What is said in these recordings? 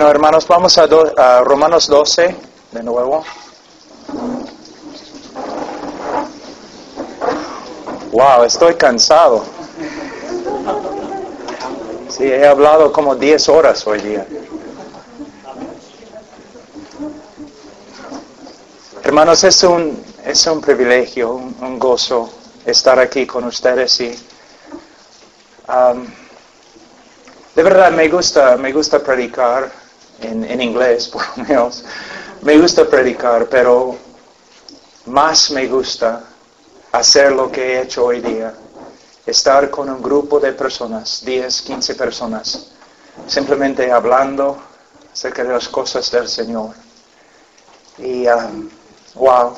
Bueno, hermanos, vamos a Romanos 12 de nuevo. Wow, estoy cansado. Sí, he hablado como 10 horas hoy día. Hermanos, es un privilegio, un gozo estar aquí con ustedes y de verdad me gusta predicar en inglés, por lo menos. Me gusta predicar, pero más me gusta hacer lo que he hecho hoy día. Estar con un grupo de personas, 10, 15 personas, simplemente hablando acerca de las cosas del Señor. Y, wow,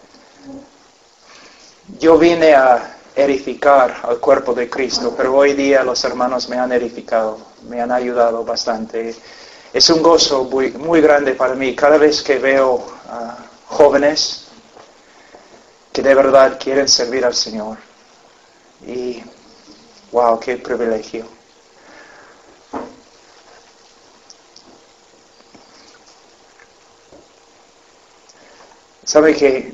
yo vine a edificar al cuerpo de Cristo, pero hoy día los hermanos me han edificado, me han ayudado bastante. Es un gozo muy, muy grande para mí cada vez que veo jóvenes que de verdad quieren servir al Señor. Y, wow, qué privilegio. ¿Sabe que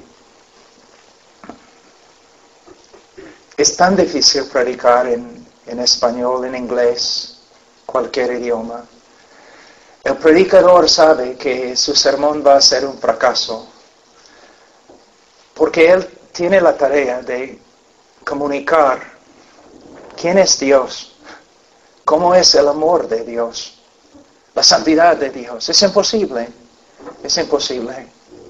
es tan difícil predicar en español, en inglés, cualquier idioma? El predicador sabe que su sermón va a ser un fracaso, porque él tiene la tarea de comunicar quién es Dios, cómo es el amor de Dios, la santidad de Dios. Es imposible, es imposible.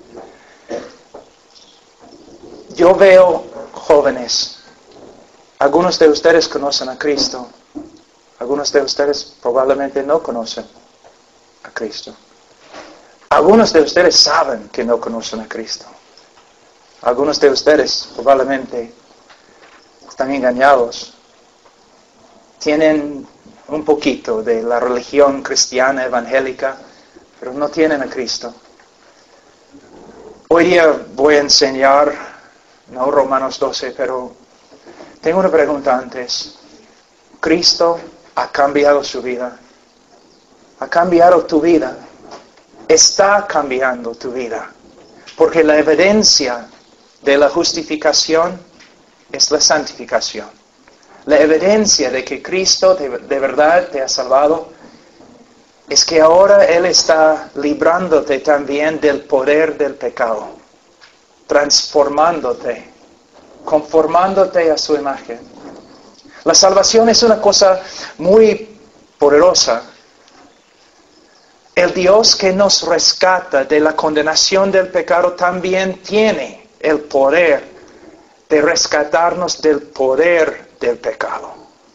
Yo veo jóvenes, algunos de ustedes conocen a Cristo, algunos de ustedes probablemente no conocen a Cristo. Algunos de ustedes saben que no conocen a Cristo. Algunos de ustedes probablemente están engañados. Tienen un poquito de la religión cristiana evangélica, pero no tienen a Cristo. Hoy día voy a enseñar, no Romanos 12, pero tengo una pregunta antes. ¿Cristo ha cambiado su vida? ¿Ha cambiado tu vida? Está cambiando tu vida. Porque la evidencia de la justificación es la santificación. La evidencia de que Cristo de verdad te ha salvado es que ahora Él está librándote también del poder del pecado, transformándote, conformándote a su imagen. La salvación es una cosa muy poderosa. El Dios que nos rescata de la condenación del pecado también tiene el poder de rescatarnos del poder del pecado.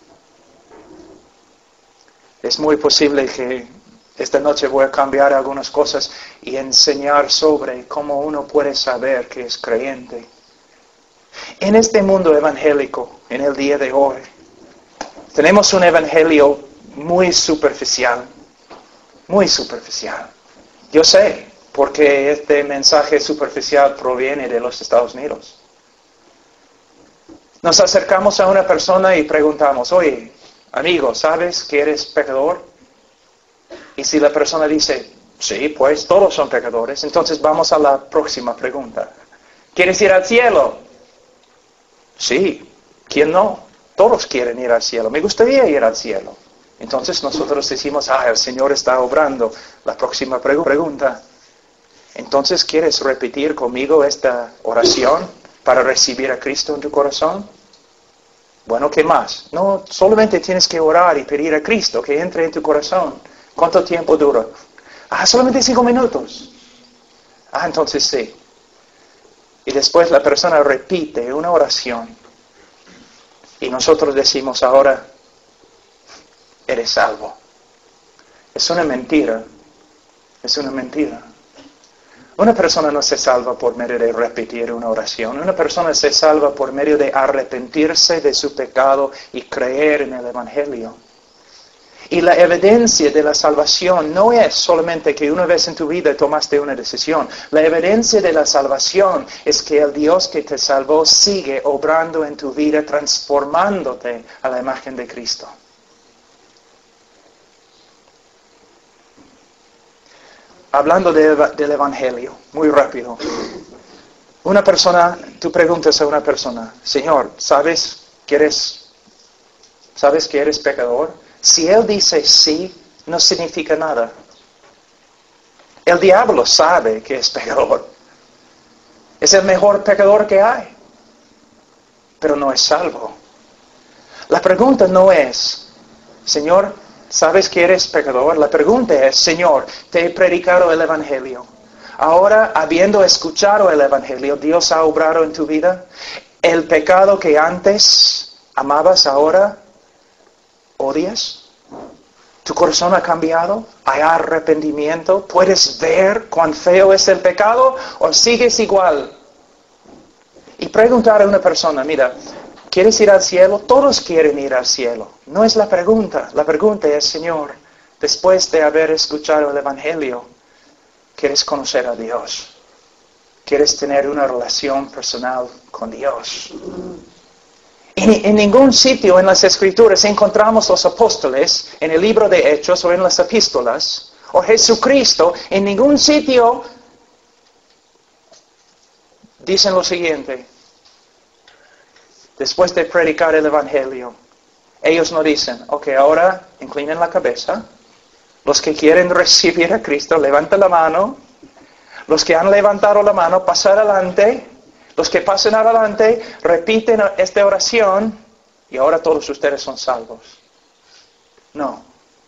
Es muy posible que esta noche voy a cambiar algunas cosas y enseñar sobre cómo uno puede saber que es creyente. En este mundo evangélico, en el día de hoy, tenemos un evangelio muy superficial. Muy superficial. Yo sé, porque este mensaje superficial proviene de los Estados Unidos. Nos acercamos a una persona y preguntamos, oye, amigo, ¿sabes que eres pecador? Y si la persona dice, sí, pues todos son pecadores, entonces vamos a la próxima pregunta. ¿Quieres ir al cielo? Sí, ¿quién no? Todos quieren ir al cielo. Me gustaría ir al cielo. Entonces nosotros decimos, el Señor está obrando. La próxima pregunta. Entonces, ¿quieres repetir conmigo esta oración para recibir a Cristo en tu corazón? Bueno, ¿qué más? No, solamente tienes que orar y pedir a Cristo que entre en tu corazón. ¿Cuánto tiempo dura? Solamente 5 minutos. Entonces sí. Y después la persona repite una oración. Y nosotros decimos ahora, eres salvo. Es una mentira. Es una mentira. Una persona no se salva por medio de repetir una oración. Una persona se salva por medio de arrepentirse de su pecado y creer en el Evangelio. Y la evidencia de la salvación no es solamente que una vez en tu vida tomaste una decisión. La evidencia de la salvación es que el Dios que te salvó sigue obrando en tu vida, transformándote a la imagen de Cristo. hablando del Evangelio, muy rápido. Una persona, tú preguntas a una persona, Señor, ¿sabes que eres pecador? Si él dice sí, no significa nada. El diablo sabe que es pecador. Es el mejor pecador que hay. Pero no es salvo. La pregunta no es, Señor, ¿sabes que eres pecador? La pregunta es, Señor, te he predicado el Evangelio. Ahora, habiendo escuchado el Evangelio, ¿Dios ha obrado en tu vida? ¿El pecado que antes amabas ahora odias? ¿Tu corazón ha cambiado? ¿Hay arrepentimiento? ¿Puedes ver cuán feo es el pecado o sigues igual? Y preguntar a una persona, mira, ¿quieres ir al cielo? Todos quieren ir al cielo. No es la pregunta. La pregunta es, Señor, después de haber escuchado el Evangelio, ¿quieres conocer a Dios? ¿Quieres tener una relación personal con Dios? En ningún sitio en las Escrituras encontramos los apóstoles, en el libro de Hechos o en las epístolas, o Jesucristo, en ningún sitio dicen lo siguiente. Después de predicar el Evangelio, ellos no dicen, ok, ahora inclinen la cabeza. Los que quieren recibir a Cristo, levanten la mano. Los que han levantado la mano, pasen adelante. Los que pasen adelante, repiten esta oración y ahora todos ustedes son salvos. No.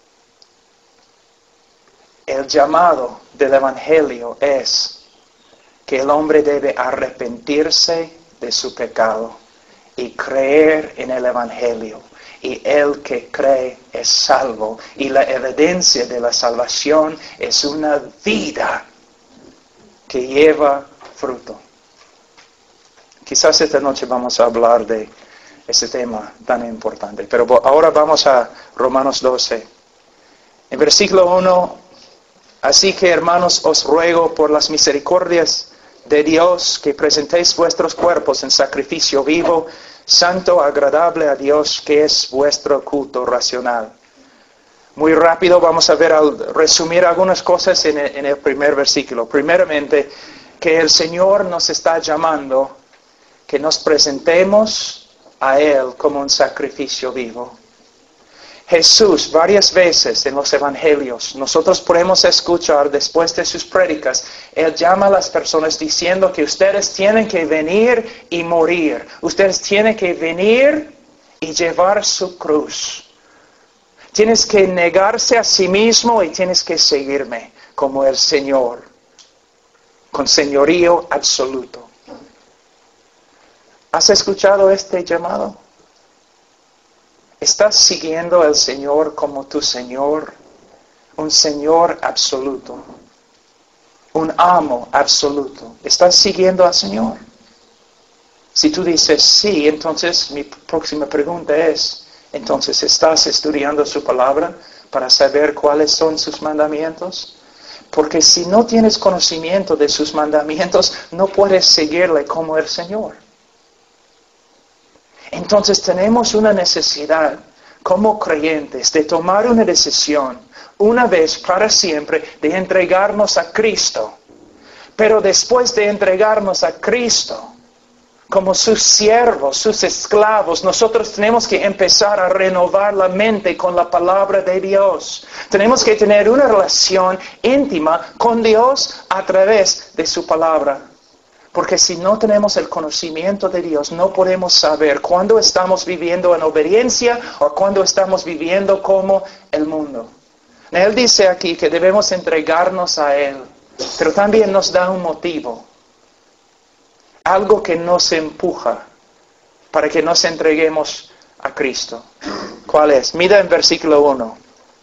El llamado del Evangelio es que el hombre debe arrepentirse de su pecado y creer en el Evangelio. Y el que cree es salvo. Y la evidencia de la salvación es una vida que lleva fruto. Quizás esta noche vamos a hablar de ese tema tan importante. Pero ahora vamos a Romanos 12. En versículo 1, así que hermanos os ruego por las misericordias de Dios que presentéis vuestros cuerpos en sacrificio vivo, santo, agradable a Dios, que es vuestro culto racional. Muy rápido vamos a ver, resumir algunas cosas en el primer versículo. Primeramente, que el Señor nos está llamando que nos presentemos a Él como un sacrificio vivo. Jesús, varias veces en los evangelios, nosotros podemos escuchar después de sus prédicas, Él llama a las personas diciendo que ustedes tienen que venir y morir. Ustedes tienen que venir y llevar su cruz. Tienes que negarse a sí mismo y tienes que seguirme como el Señor, con señorío absoluto. ¿Has escuchado este llamado? ¿Estás siguiendo al Señor como tu Señor? Un Señor absoluto. Un amo absoluto. ¿Estás siguiendo al Señor? Si tú dices sí, entonces mi próxima pregunta es, entonces ¿estás estudiando su palabra para saber cuáles son sus mandamientos? Porque si no tienes conocimiento de sus mandamientos, no puedes seguirle como el Señor. Entonces tenemos una necesidad como creyentes de tomar una decisión una vez para siempre de entregarnos a Cristo. Pero después de entregarnos a Cristo como sus siervos, sus esclavos, nosotros tenemos que empezar a renovar la mente con la palabra de Dios. Tenemos que tener una relación íntima con Dios a través de su palabra. Porque si no tenemos el conocimiento de Dios, no podemos saber cuándo estamos viviendo en obediencia o cuándo estamos viviendo como el mundo. Él dice aquí que debemos entregarnos a Él, pero también nos da un motivo. Algo que nos empuja para que nos entreguemos a Cristo. ¿Cuál es? Mira en versículo 1.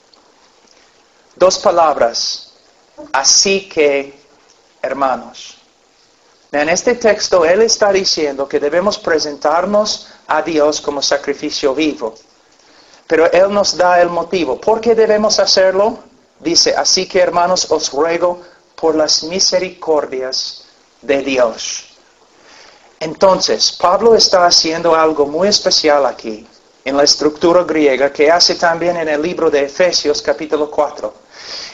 2 palabras. Así que, hermanos. En este texto, Él está diciendo que debemos presentarnos a Dios como sacrificio vivo. Pero Él nos da el motivo. ¿Por qué debemos hacerlo? Dice, así que hermanos, os ruego por las misericordias de Dios. Entonces, Pablo está haciendo algo muy especial aquí, en la estructura griega, que hace también en el libro de Efesios capítulo 4.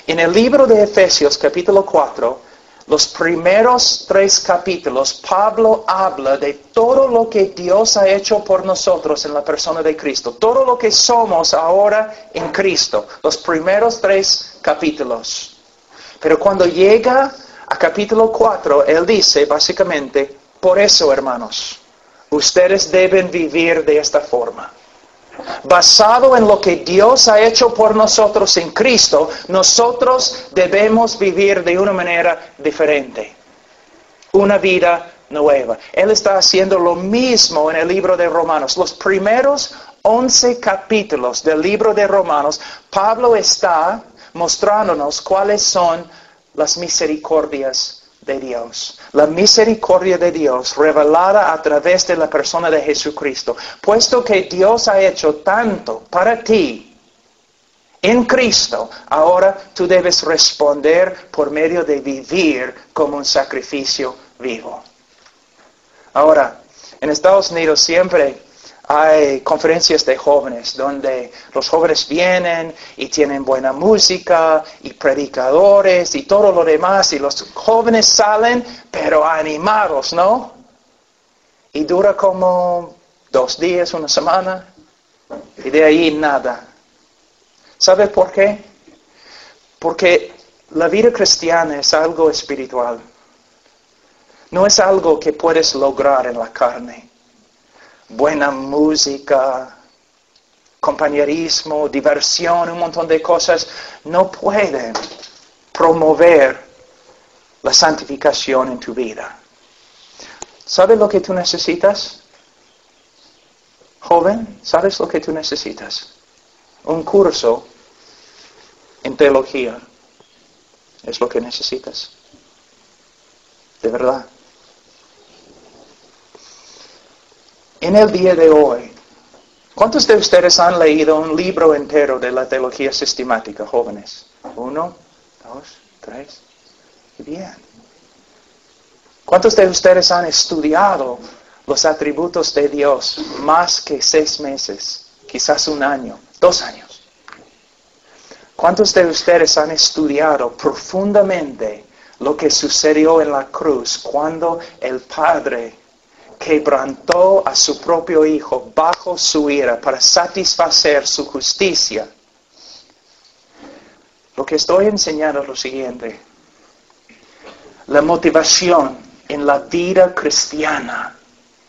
En el libro de Efesios, capítulo 4, los primeros 3 capítulos, Pablo habla de todo lo que Dios ha hecho por nosotros en la persona de Cristo. Todo lo que somos ahora en Cristo. Los primeros 3 capítulos. Pero cuando llega a capítulo 4, él dice básicamente, por eso, hermanos, ustedes deben vivir de esta forma. Basado en lo que Dios ha hecho por nosotros en Cristo, nosotros debemos vivir de una manera diferente. Una vida nueva. Él está haciendo lo mismo en el libro de Romanos. Los primeros 11 capítulos del libro de Romanos, Pablo está mostrándonos cuáles son las misericordias de Dios. La misericordia de Dios revelada a través de la persona de Jesucristo. Puesto que Dios ha hecho tanto para ti en Cristo, ahora tú debes responder por medio de vivir como un sacrificio vivo. Ahora, en Estados Unidos siempre hay conferencias de jóvenes donde los jóvenes vienen y tienen buena música y predicadores y todo lo demás y los jóvenes salen pero animados, ¿no? Y dura como 2 días, una semana y de ahí nada. ¿Sabe por qué? Porque la vida cristiana es algo espiritual. No es algo que puedes lograr en la carne. Buena música, compañerismo, diversión, un montón de cosas no pueden promover la santificación en tu vida. ¿Sabes lo que tú necesitas? Joven, ¿sabes lo que tú necesitas? Un curso en teología es lo que necesitas. De verdad. En el día de hoy, ¿cuántos de ustedes han leído un libro entero de la teología sistemática, jóvenes? 1, 2, 3. Bien. ¿Cuántos de ustedes han estudiado los atributos de Dios más que 6 meses? Quizás 1 año, 2 años. ¿Cuántos de ustedes han estudiado profundamente lo que sucedió en la cruz cuando el Padre quebrantó a su propio Hijo bajo su ira para satisfacer su justicia? Lo que estoy enseñando es lo siguiente. La motivación en la vida cristiana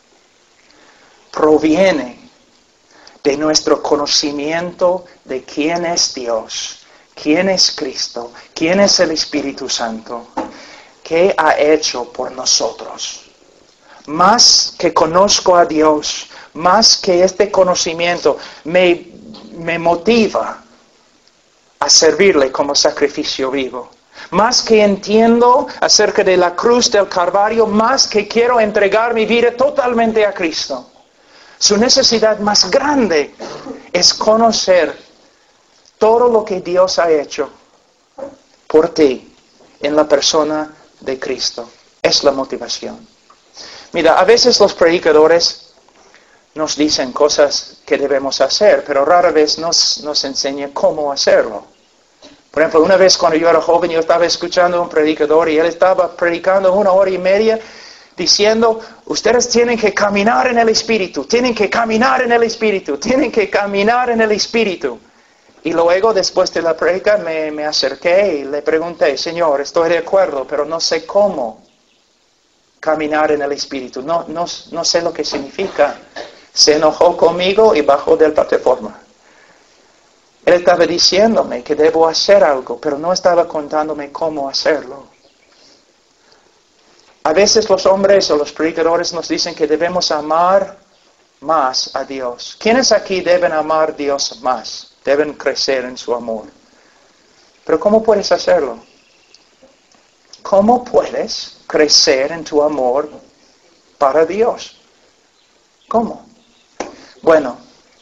proviene de nuestro conocimiento de quién es Dios, quién es Cristo, quién es el Espíritu Santo, qué ha hecho por nosotros. Más que conozco a Dios, más que este conocimiento me motiva a servirle como sacrificio vivo. Más que entiendo acerca de la cruz del Calvario, más que quiero entregar mi vida totalmente a Cristo. Su necesidad más grande es conocer todo lo que Dios ha hecho por ti en la persona de Cristo. Es la motivación. Mira, a veces los predicadores nos dicen cosas que debemos hacer, pero rara vez nos enseñan cómo hacerlo. Por ejemplo, una vez cuando yo era joven, yo estaba escuchando a un predicador y él estaba predicando 1 hora y media diciendo, ustedes tienen que caminar en el Espíritu, tienen que caminar en el Espíritu, tienen que caminar en el Espíritu. Y luego, después de la predica, me acerqué y le pregunté, Señor, estoy de acuerdo, pero no sé cómo caminar en el Espíritu. No sé lo que significa. Se enojó conmigo y bajó de la plataforma. Él estaba diciéndome que debo hacer algo, pero no estaba contándome cómo hacerlo. A veces los hombres o los predicadores nos dicen que debemos amar más a Dios. ¿Quiénes aquí deben amar a Dios más? Deben crecer en su amor. Pero ¿cómo puedes hacerlo? ¿Cómo puedes crecer en tu amor para Dios? ¿Cómo? Bueno,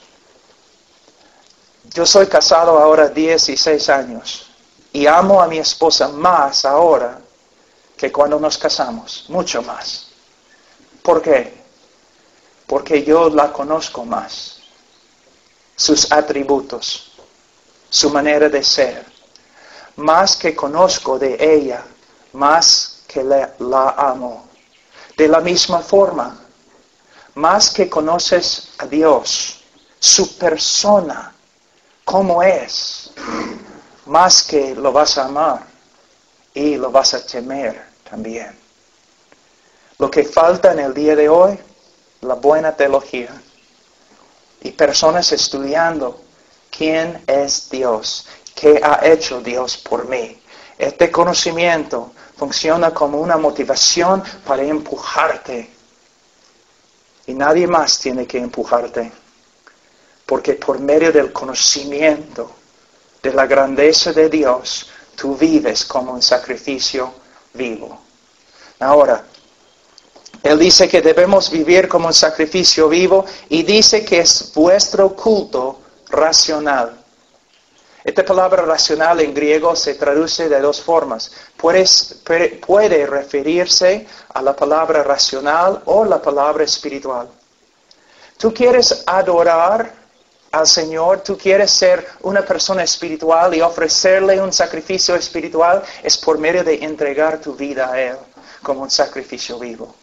yo soy casado ahora 16 años y amo a mi esposa más ahora que cuando nos casamos, mucho más. ¿Por qué? Porque yo la conozco más. Sus atributos, su manera de ser. más que conozco de ella, más que la amo. De la misma forma, más que conoces a Dios, su persona, cómo es, más que lo vas a amar y lo vas a temer también. Lo que falta en el día de hoy, la buena teología y personas estudiando quién es Dios, qué ha hecho Dios por mí. Este conocimiento funciona como una motivación para empujarte. Y nadie más tiene que empujarte. Porque por medio del conocimiento de la grandeza de Dios, tú vives como un sacrificio vivo. Ahora, Él dice que debemos vivir como un sacrificio vivo y dice que es vuestro culto racional. Esta palabra racional en griego se traduce de dos formas. Puede referirse a la palabra racional o la palabra espiritual. Tú quieres adorar al Señor, tú quieres ser una persona espiritual y ofrecerle un sacrificio espiritual, es por medio de entregar tu vida a Él como un sacrificio vivo.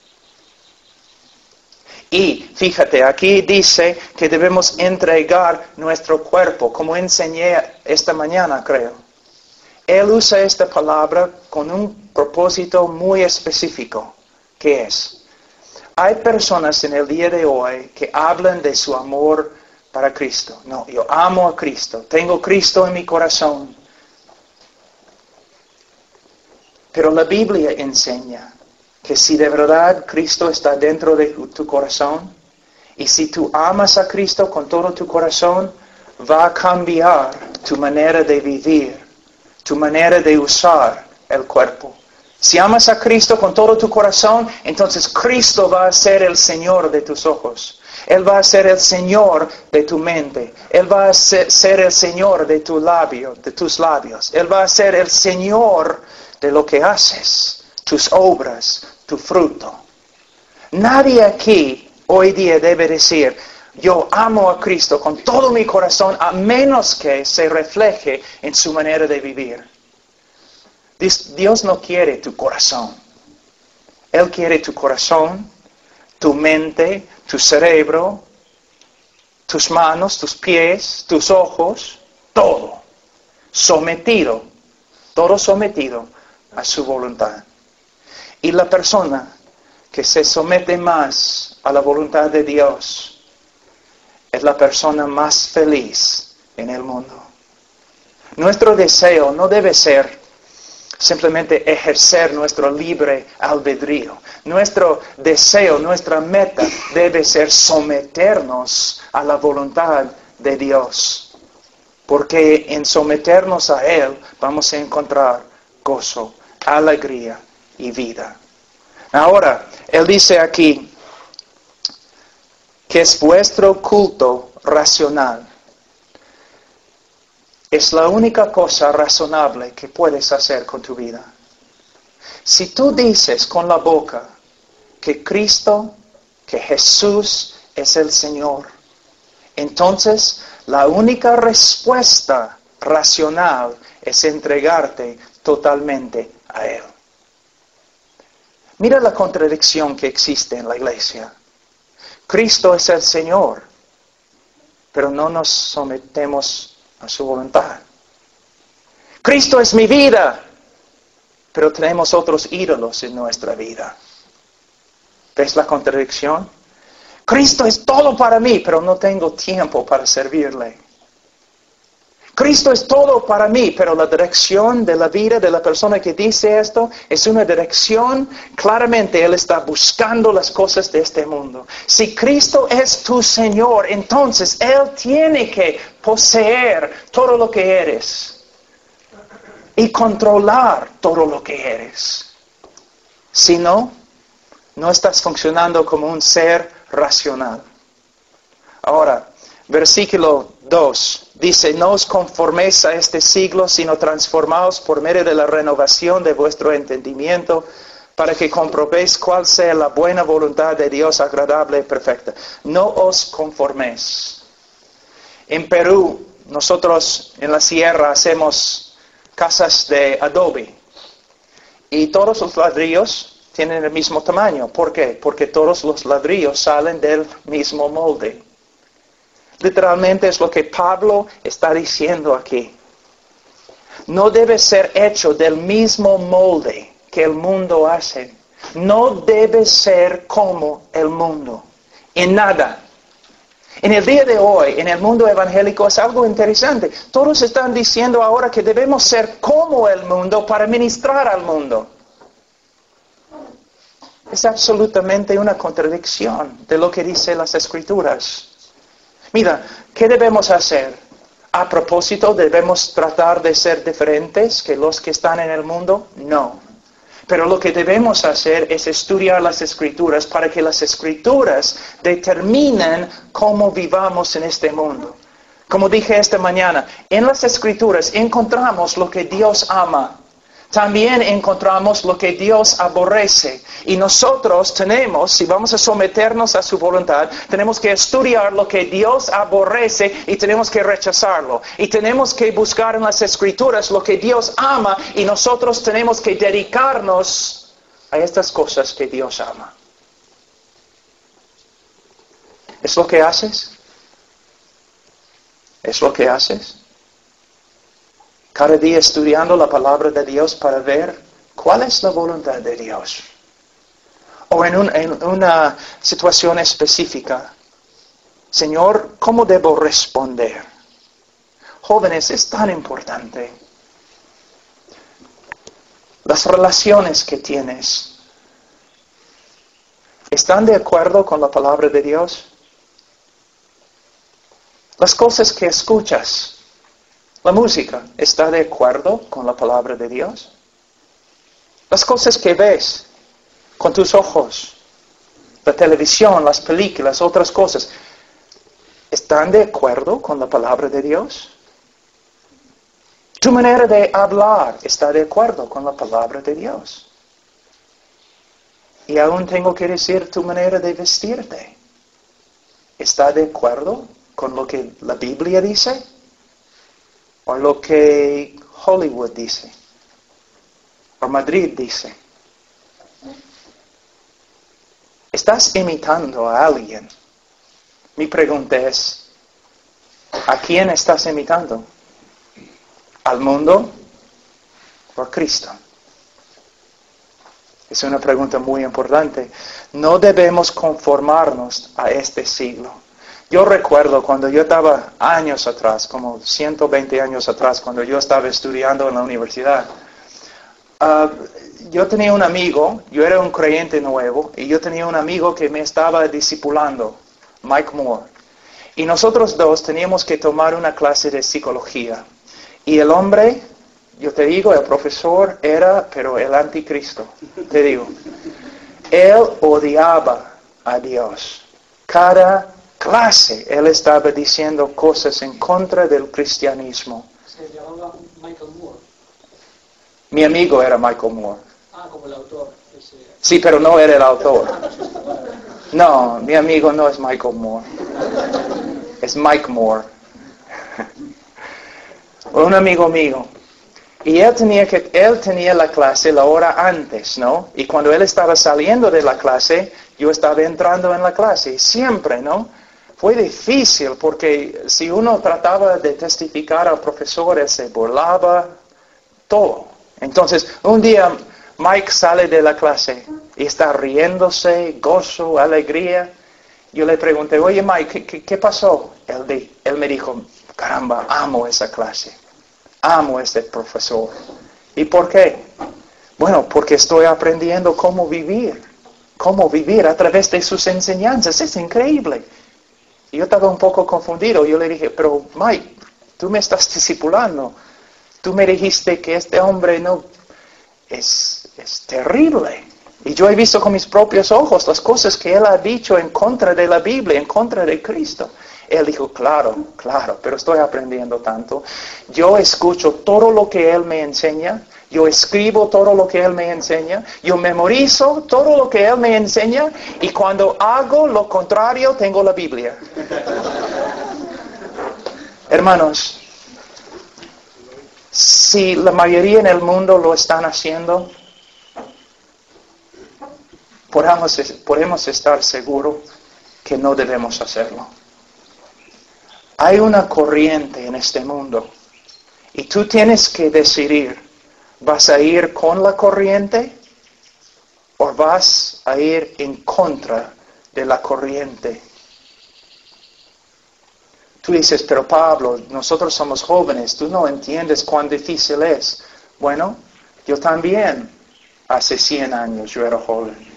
Y fíjate, aquí dice que debemos entregar nuestro cuerpo, como enseñé esta mañana, creo. Él usa esta palabra con un propósito muy específico, que es, hay personas en el día de hoy que hablan de su amor para Cristo. No, yo amo a Cristo, tengo Cristo en mi corazón. Pero la Biblia enseña que si de verdad Cristo está dentro de tu corazón, y si tú amas a Cristo con todo tu corazón, va a cambiar tu manera de vivir, tu manera de usar el cuerpo. Si amas a Cristo con todo tu corazón, entonces Cristo va a ser el Señor de tus ojos. Él va a ser el Señor de tu mente. Él va a ser el Señor de tus labios. Él va a ser el Señor de lo que haces, tus obras, tu fruto. Nadie aquí hoy día debe decir, yo amo a Cristo con todo mi corazón, a menos que se refleje en su manera de vivir. Dios no quiere tu corazón. Él quiere tu corazón, tu mente, tu cerebro, tus manos, tus pies, tus ojos, todo sometido a su voluntad. Y la persona que se somete más a la voluntad de Dios es la persona más feliz en el mundo. Nuestro deseo no debe ser simplemente ejercer nuestro libre albedrío. Nuestro deseo, nuestra meta debe ser someternos a la voluntad de Dios. Porque en someternos a Él vamos a encontrar gozo, alegría y vida. Ahora, Él dice aquí que es vuestro culto racional. Es la única cosa razonable que puedes hacer con tu vida. Si tú dices con la boca que Cristo, que Jesús es el Señor, entonces la única respuesta racional es entregarte totalmente a Él. Mira la contradicción que existe en la iglesia. Cristo es el Señor, pero no nos sometemos a su voluntad. Cristo es mi vida, pero tenemos otros ídolos en nuestra vida. ¿Ves la contradicción? Cristo es todo para mí, pero no tengo tiempo para servirle. Cristo es todo para mí, pero la dirección de la vida de la persona que dice esto es una dirección, claramente Él está buscando las cosas de este mundo. Si Cristo es tu Señor, entonces Él tiene que poseer todo lo que eres y controlar todo lo que eres. Si no, no estás funcionando como un ser racional. Ahora, versículo 2 dice, no os conforméis a este siglo, sino transformaos por medio de la renovación de vuestro entendimiento, para que comprobéis cuál sea la buena voluntad de Dios agradable y perfecta. No os conforméis. En Perú, nosotros en la sierra hacemos casas de adobe. Y todos los ladrillos tienen el mismo tamaño. ¿Por qué? Porque todos los ladrillos salen del mismo molde. Literalmente es lo que Pablo está diciendo aquí. No debe ser hecho del mismo molde que el mundo hace. No debe ser como el mundo. En nada. En el día de hoy, en el mundo evangélico, es algo interesante. Todos están diciendo ahora que debemos ser como el mundo para ministrar al mundo. Es absolutamente una contradicción de lo que dicen las Escrituras. Mira, ¿qué debemos hacer? A propósito, ¿debemos tratar de ser diferentes que los que están en el mundo? No. Pero lo que debemos hacer es estudiar las Escrituras para que las Escrituras determinen cómo vivamos en este mundo. Como dije esta mañana, en las Escrituras encontramos lo que Dios ama. También encontramos lo que Dios aborrece. Y nosotros tenemos, si vamos a someternos a su voluntad, tenemos que estudiar lo que Dios aborrece y tenemos que rechazarlo. Y tenemos que buscar en las Escrituras lo que Dios ama y nosotros tenemos que dedicarnos a estas cosas que Dios ama. ¿Es lo que haces? ¿Es lo que haces? Cada día estudiando la palabra de Dios para ver cuál es la voluntad de Dios. O en una situación específica, Señor, ¿cómo debo responder? Jóvenes, es tan importante. Las relaciones que tienes, ¿están de acuerdo con la palabra de Dios? Las cosas que escuchas, la música, ¿está de acuerdo con la palabra de Dios? Las cosas que ves con tus ojos, la televisión, las películas, otras cosas, ¿están de acuerdo con la palabra de Dios? Tu manera de hablar está de acuerdo con la palabra de Dios. Y aún tengo que decir tu manera de vestirte. ¿Está de acuerdo con lo que la Biblia dice? ¿O lo que Hollywood dice? ¿O Madrid dice? ¿Estás imitando a alguien? Mi pregunta es, ¿a quién estás imitando? ¿Al mundo o a Cristo? Es una pregunta muy importante. No debemos conformarnos a este siglo. Yo recuerdo cuando yo estaba años atrás, como 120 años atrás, cuando yo estaba estudiando en la universidad, yo tenía un amigo, yo era un creyente nuevo, y yo tenía un amigo que me estaba discipulando, Mike Moore. Y nosotros dos teníamos que tomar una clase de psicología. Y el hombre, yo te digo, el profesor era, pero el anticristo, te digo. Él odiaba a Dios. Cada clase, él estaba diciendo cosas en contra del cristianismo. Se llamaba Michael Moore. Mi amigo era Michael Moore. Ah, como el autor. Sí, pero no era el autor. No, mi amigo no es Michael Moore. Es Mike Moore. Un amigo mío. Y él tenía la clase la hora antes, ¿no? Y cuando él estaba saliendo de la clase, yo estaba entrando en la clase. Siempre, ¿no? Fue difícil porque si uno trataba de testificar al profesor, él se burlaba, todo. Entonces, un día Mike sale de la clase y está riéndose, gozo, alegría. Yo le pregunté, oye Mike, ¿qué pasó? Él me dijo, caramba, amo esa clase. Amo a ese profesor. ¿Y por qué? Bueno, porque estoy aprendiendo cómo vivir a través de sus enseñanzas. Es increíble. Y yo estaba un poco confundido. Yo le dije, pero Mike, tú me estás discipulando. Tú me dijiste que este hombre no es terrible. Y yo he visto con mis propios ojos las cosas que él ha dicho en contra de la Biblia, en contra de Cristo. Él dijo, claro, pero estoy aprendiendo tanto. Yo escucho todo lo que él me enseña. Yo escribo todo lo que él me enseña. Yo memorizo todo lo que él me enseña. Y cuando hago lo contrario, tengo la Biblia. Hermanos, Si la mayoría en el mundo lo están haciendo, podemos estar seguros que no debemos hacerlo. Hay una corriente en este mundo y tú tienes que decidir, ¿vas a ir con la corriente o vas a ir en contra de la corriente? Tú dices, pero Pablo, nosotros somos jóvenes, tú no entiendes cuán difícil es. Bueno, yo también, hace 100 años yo era joven.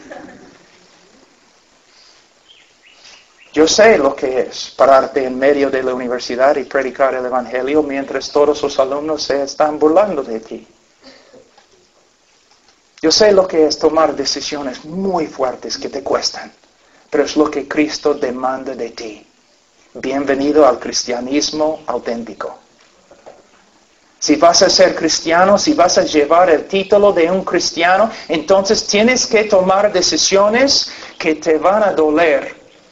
Yo sé lo que es pararte en medio de la universidad y predicar el Evangelio mientras todos los alumnos se están burlando de ti. Yo sé lo que es tomar decisiones muy fuertes que te cuestan, pero es lo que Cristo demanda de ti. Bienvenido al cristianismo auténtico. Si vas a ser cristiano, si vas a llevar el título de un cristiano, entonces tienes que tomar decisiones que te van a doler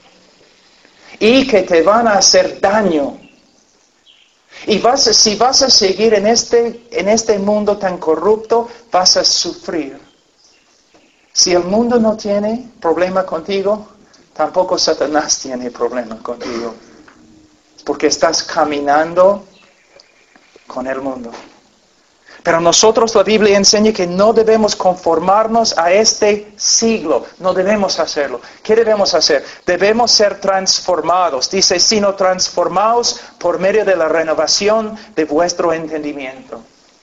y que te van a hacer daño. Y si vas a seguir en este mundo tan corrupto, vas a sufrir. Si el mundo no tiene problema contigo, tampoco Satanás tiene problema contigo. Porque estás caminando con el mundo. Pero nosotros, la Biblia enseña que no debemos conformarnos a este siglo. No debemos hacerlo. ¿Qué debemos hacer? Debemos ser transformados. Dice, sino transformados por medio de la renovación de vuestro entendimiento.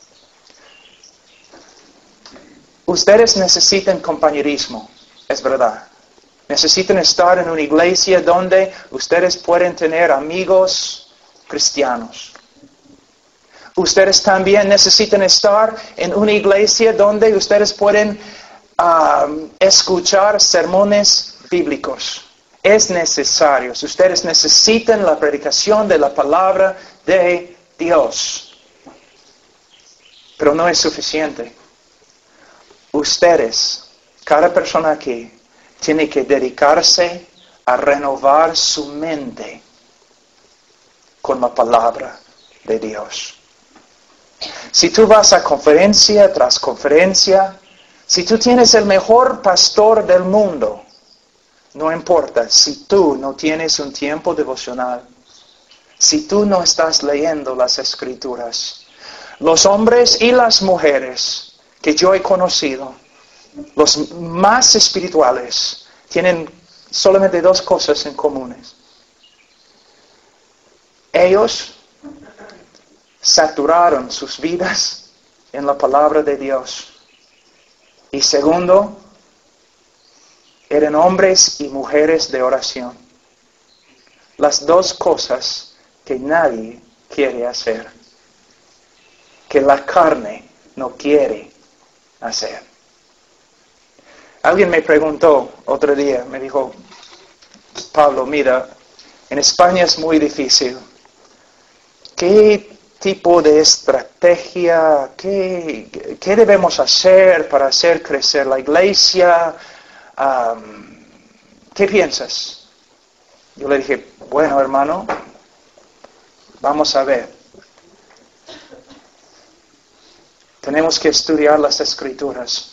Ustedes necesitan compañerismo, es verdad. Necesitan estar en una iglesia donde ustedes pueden tener amigos cristianos. Ustedes también necesitan estar en una iglesia donde ustedes pueden escuchar sermones bíblicos. Es necesario. Ustedes necesitan la predicación de la palabra de Dios. Pero no es suficiente. Ustedes, cada persona aquí, tiene que dedicarse a renovar su mente con la palabra de Dios. Si tú vas a conferencia tras conferencia, si tú tienes el mejor pastor del mundo, no importa si tú no tienes un tiempo devocional, si tú no estás leyendo las Escrituras, los hombres y las mujeres que yo he conocido, los más espirituales, tienen solamente dos cosas en comunes. Ellos saturaron sus vidas en la palabra de Dios. Y segundo, eran hombres y mujeres de oración. Las dos cosas que nadie quiere hacer, que la carne no quiere hacer. Alguien me preguntó otro día, me dijo, Pablo, mira, en España es muy difícil. ¿Qué tipo de estrategia, qué debemos hacer para hacer crecer la iglesia? ¿Qué piensas? Yo le dije, bueno, hermano, vamos a ver. Tenemos que estudiar las Escrituras.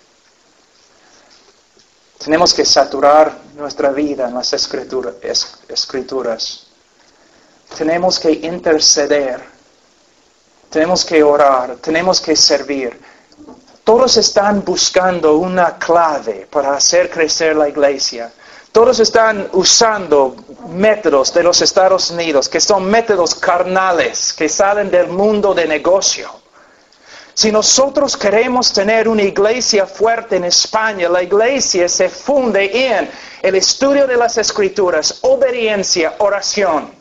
Tenemos que saturar nuestra vida en las Escrituras. Tenemos que interceder. Tenemos que orar. Tenemos que servir. Todos están buscando una clave para hacer crecer la iglesia. Todos están usando métodos de los Estados Unidos, que son métodos carnales, que salen del mundo de negocio. Si nosotros queremos tener una iglesia fuerte en España, la iglesia se funde en el estudio de las Escrituras, obediencia, oración.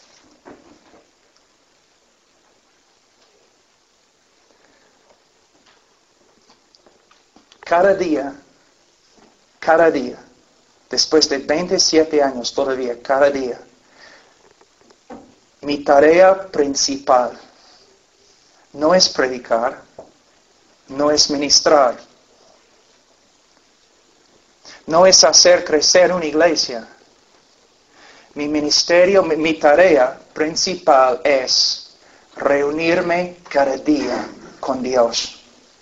Cada día, después de 27 años todavía, cada día, mi tarea principal no es predicar, no es ministrar, no es hacer crecer una iglesia. Mi ministerio, mi tarea principal es reunirme cada día con Dios.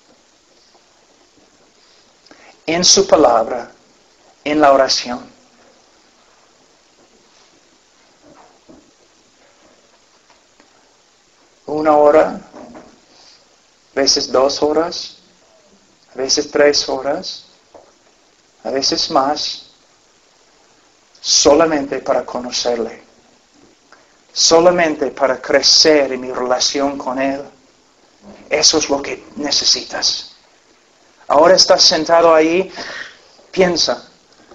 En su palabra, en la oración. Una hora, a veces 2 horas, a veces 3 horas, a veces más, solamente para conocerle, solamente para crecer en mi relación con Él. Eso es lo que necesitas. Ahora estás sentado ahí, piensa,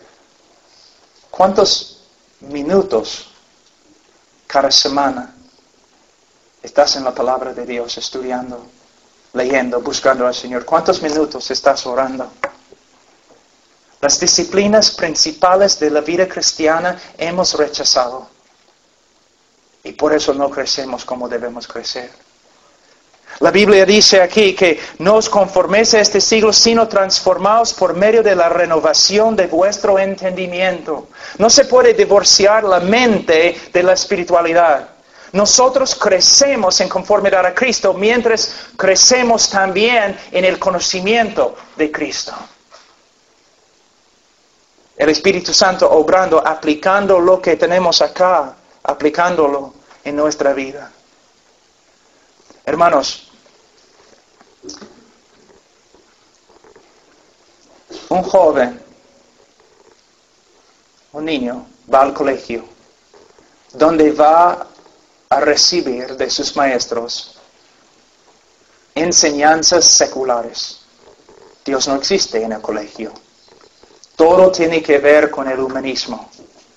¿cuántos minutos cada semana estás en la palabra de Dios, estudiando, leyendo, buscando al Señor? ¿Cuántos minutos estás orando? Las disciplinas principales de la vida cristiana hemos rechazado. Y por eso no crecemos como debemos crecer. La Biblia dice aquí que no os conforméis a este siglo, sino transformaos por medio de la renovación de vuestro entendimiento. No se puede divorciar la mente de la espiritualidad. Nosotros crecemos en conformidad a Cristo mientras crecemos también en el conocimiento de Cristo. El Espíritu Santo obrando, aplicando lo que tenemos acá, aplicándolo en nuestra vida. Hermanos, un joven, un niño, va al colegio, donde va a recibir de sus maestros enseñanzas seculares. Dios no existe en el colegio. Todo tiene que ver con el humanismo.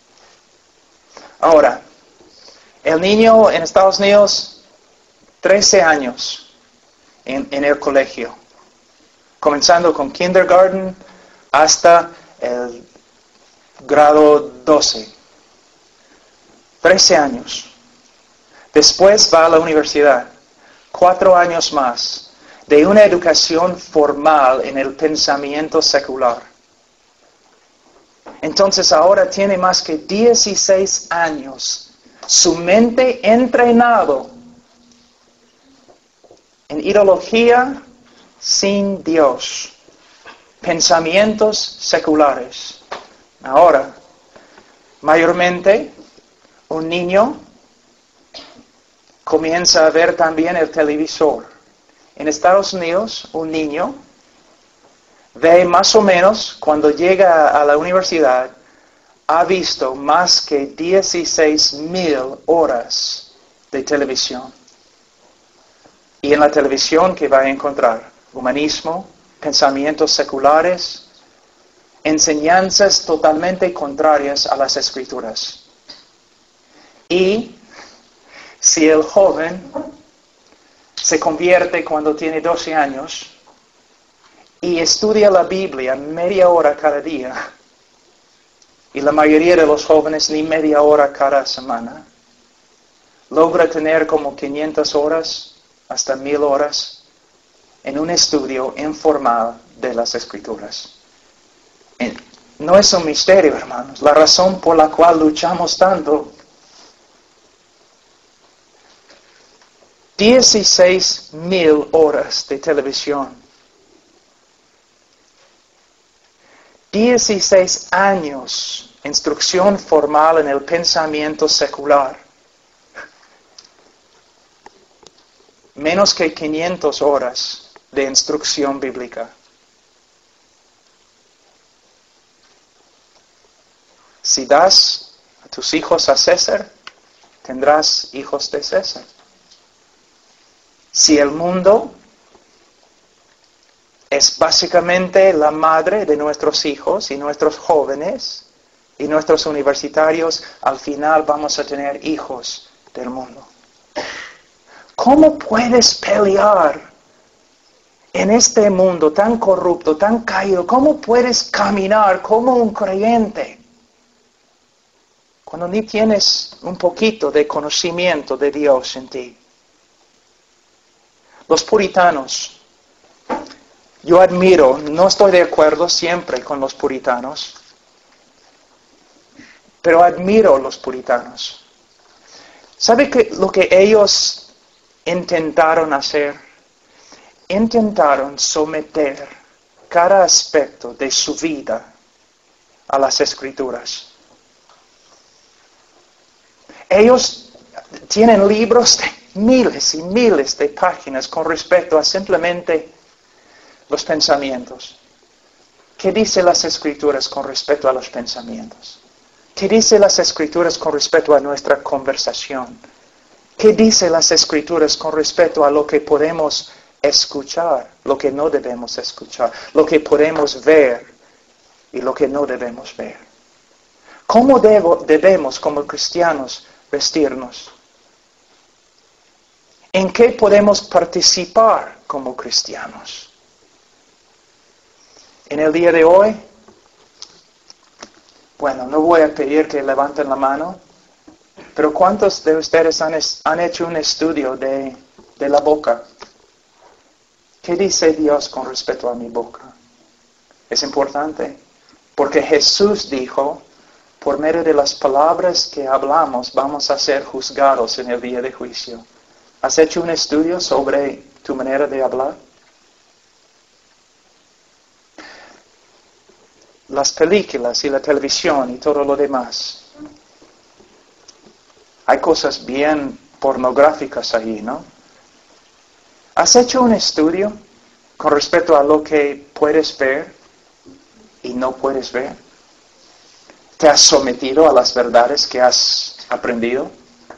Ahora, el niño en Estados Unidos, 13 años en el colegio, comenzando con kindergarten hasta el grado 12. 13 años. Después va a la universidad, 4 años más, de una educación formal en el pensamiento secular. Entonces ahora tiene más que 16 años, su mente entrenado en ideología sin Dios, pensamientos seculares. Ahora, mayormente, un niño comienza a ver también el televisor. En Estados Unidos, un niño ve más o menos, cuando llega a la universidad, ha visto más que 16,000 horas de televisión. Y en la televisión, ¿qué va a encontrar? Humanismo, pensamientos seculares, enseñanzas totalmente contrarias a las Escrituras. Y si el joven se convierte cuando tiene 12 años y estudia la Biblia media hora cada día, y la mayoría de los jóvenes ni media hora cada semana, logra tener como 500 horas hasta 1,000 horas en un estudio informal de las Escrituras. No es un misterio, hermanos, la razón por la cual luchamos tanto. 16,000 horas de televisión. 16 años de instrucción formal en el pensamiento secular. Menos que 500 horas de instrucción bíblica. Si das a tus hijos a César, tendrás hijos de César. Si el mundo es básicamente la madre de nuestros hijos y nuestros jóvenes y nuestros universitarios, al final vamos a tener hijos del mundo. ¿Cómo puedes pelear en este mundo tan corrupto, tan caído? ¿Cómo puedes caminar como un creyente cuando ni tienes un poquito de conocimiento de Dios en ti? Los puritanos. Yo admiro, no estoy de acuerdo siempre con los puritanos, pero admiro a los puritanos. ¿Sabe lo que ellos intentaron hacer? Intentaron someter cada aspecto de su vida a las Escrituras. Ellos tienen libros de miles y miles de páginas con respecto a simplemente los pensamientos. ¿Qué dice las Escrituras con respecto a los pensamientos? ¿Qué dice las Escrituras con respecto a nuestra conversación? ¿Qué dice las Escrituras con respecto a lo que podemos escuchar, lo que no debemos escuchar, lo que podemos ver y lo que no debemos ver? ¿Cómo debemos como cristianos vestirnos? ¿En qué podemos participar como cristianos? En el día de hoy, bueno, no voy a pedir que levanten la mano, pero ¿cuántos de ustedes han hecho un estudio de la boca? ¿Qué dice Dios con respecto a mi boca? Es importante, porque Jesús dijo, por medio de las palabras que hablamos, vamos a ser juzgados en el día de juicio. ¿Has hecho un estudio sobre tu manera de hablar? Las películas y la televisión y todo lo demás. Hay cosas bien pornográficas ahí, ¿no? ¿Has hecho un estudio con respecto a lo que puedes ver y no puedes ver? ¿Te has sometido a las verdades que has aprendido?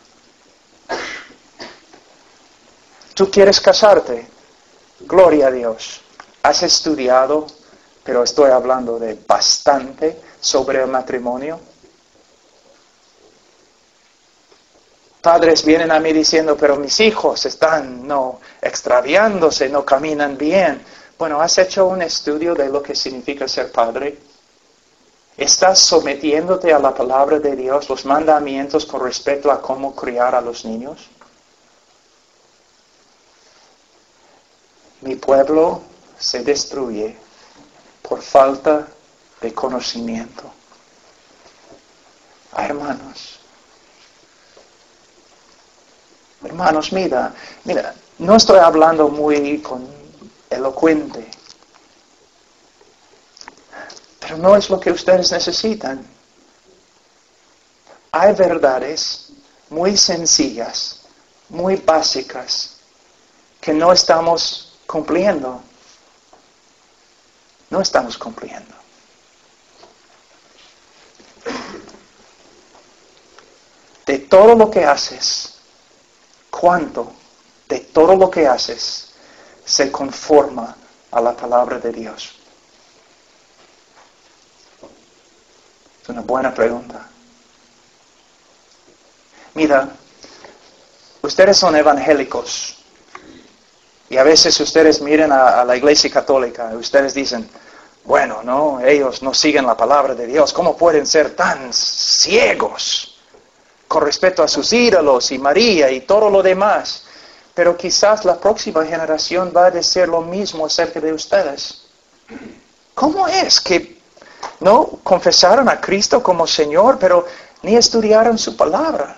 ¿Tú quieres casarte? Gloria a Dios. ¿Has estudiado? Pero estoy hablando de bastante sobre el matrimonio. Padres vienen a mí diciendo, pero mis hijos están extraviándose, no caminan bien. Bueno, ¿has hecho un estudio de lo que significa ser padre? ¿Estás sometiéndote a la palabra de Dios, los mandamientos con respecto a cómo criar a los niños? Mi pueblo se destruye por falta de conocimiento. Hermanos, mira, no estoy hablando muy elocuente, pero no es lo que ustedes necesitan. Hay verdades muy sencillas, muy básicas, que no estamos cumpliendo. No estamos cumpliendo. De todo lo que haces, ¿cuánto de todo lo que haces se conforma a la palabra de Dios? Es una buena pregunta. Mira, ustedes son evangélicos. Y a veces ustedes miran a la Iglesia Católica y ustedes dicen, bueno, no, ellos no siguen la palabra de Dios. ¿Cómo pueden ser tan ciegos con respecto a sus ídolos y María y todo lo demás? Pero quizás la próxima generación va a decir lo mismo acerca de ustedes. ¿Cómo es que no confesaron a Cristo como Señor, pero ni estudiaron su palabra?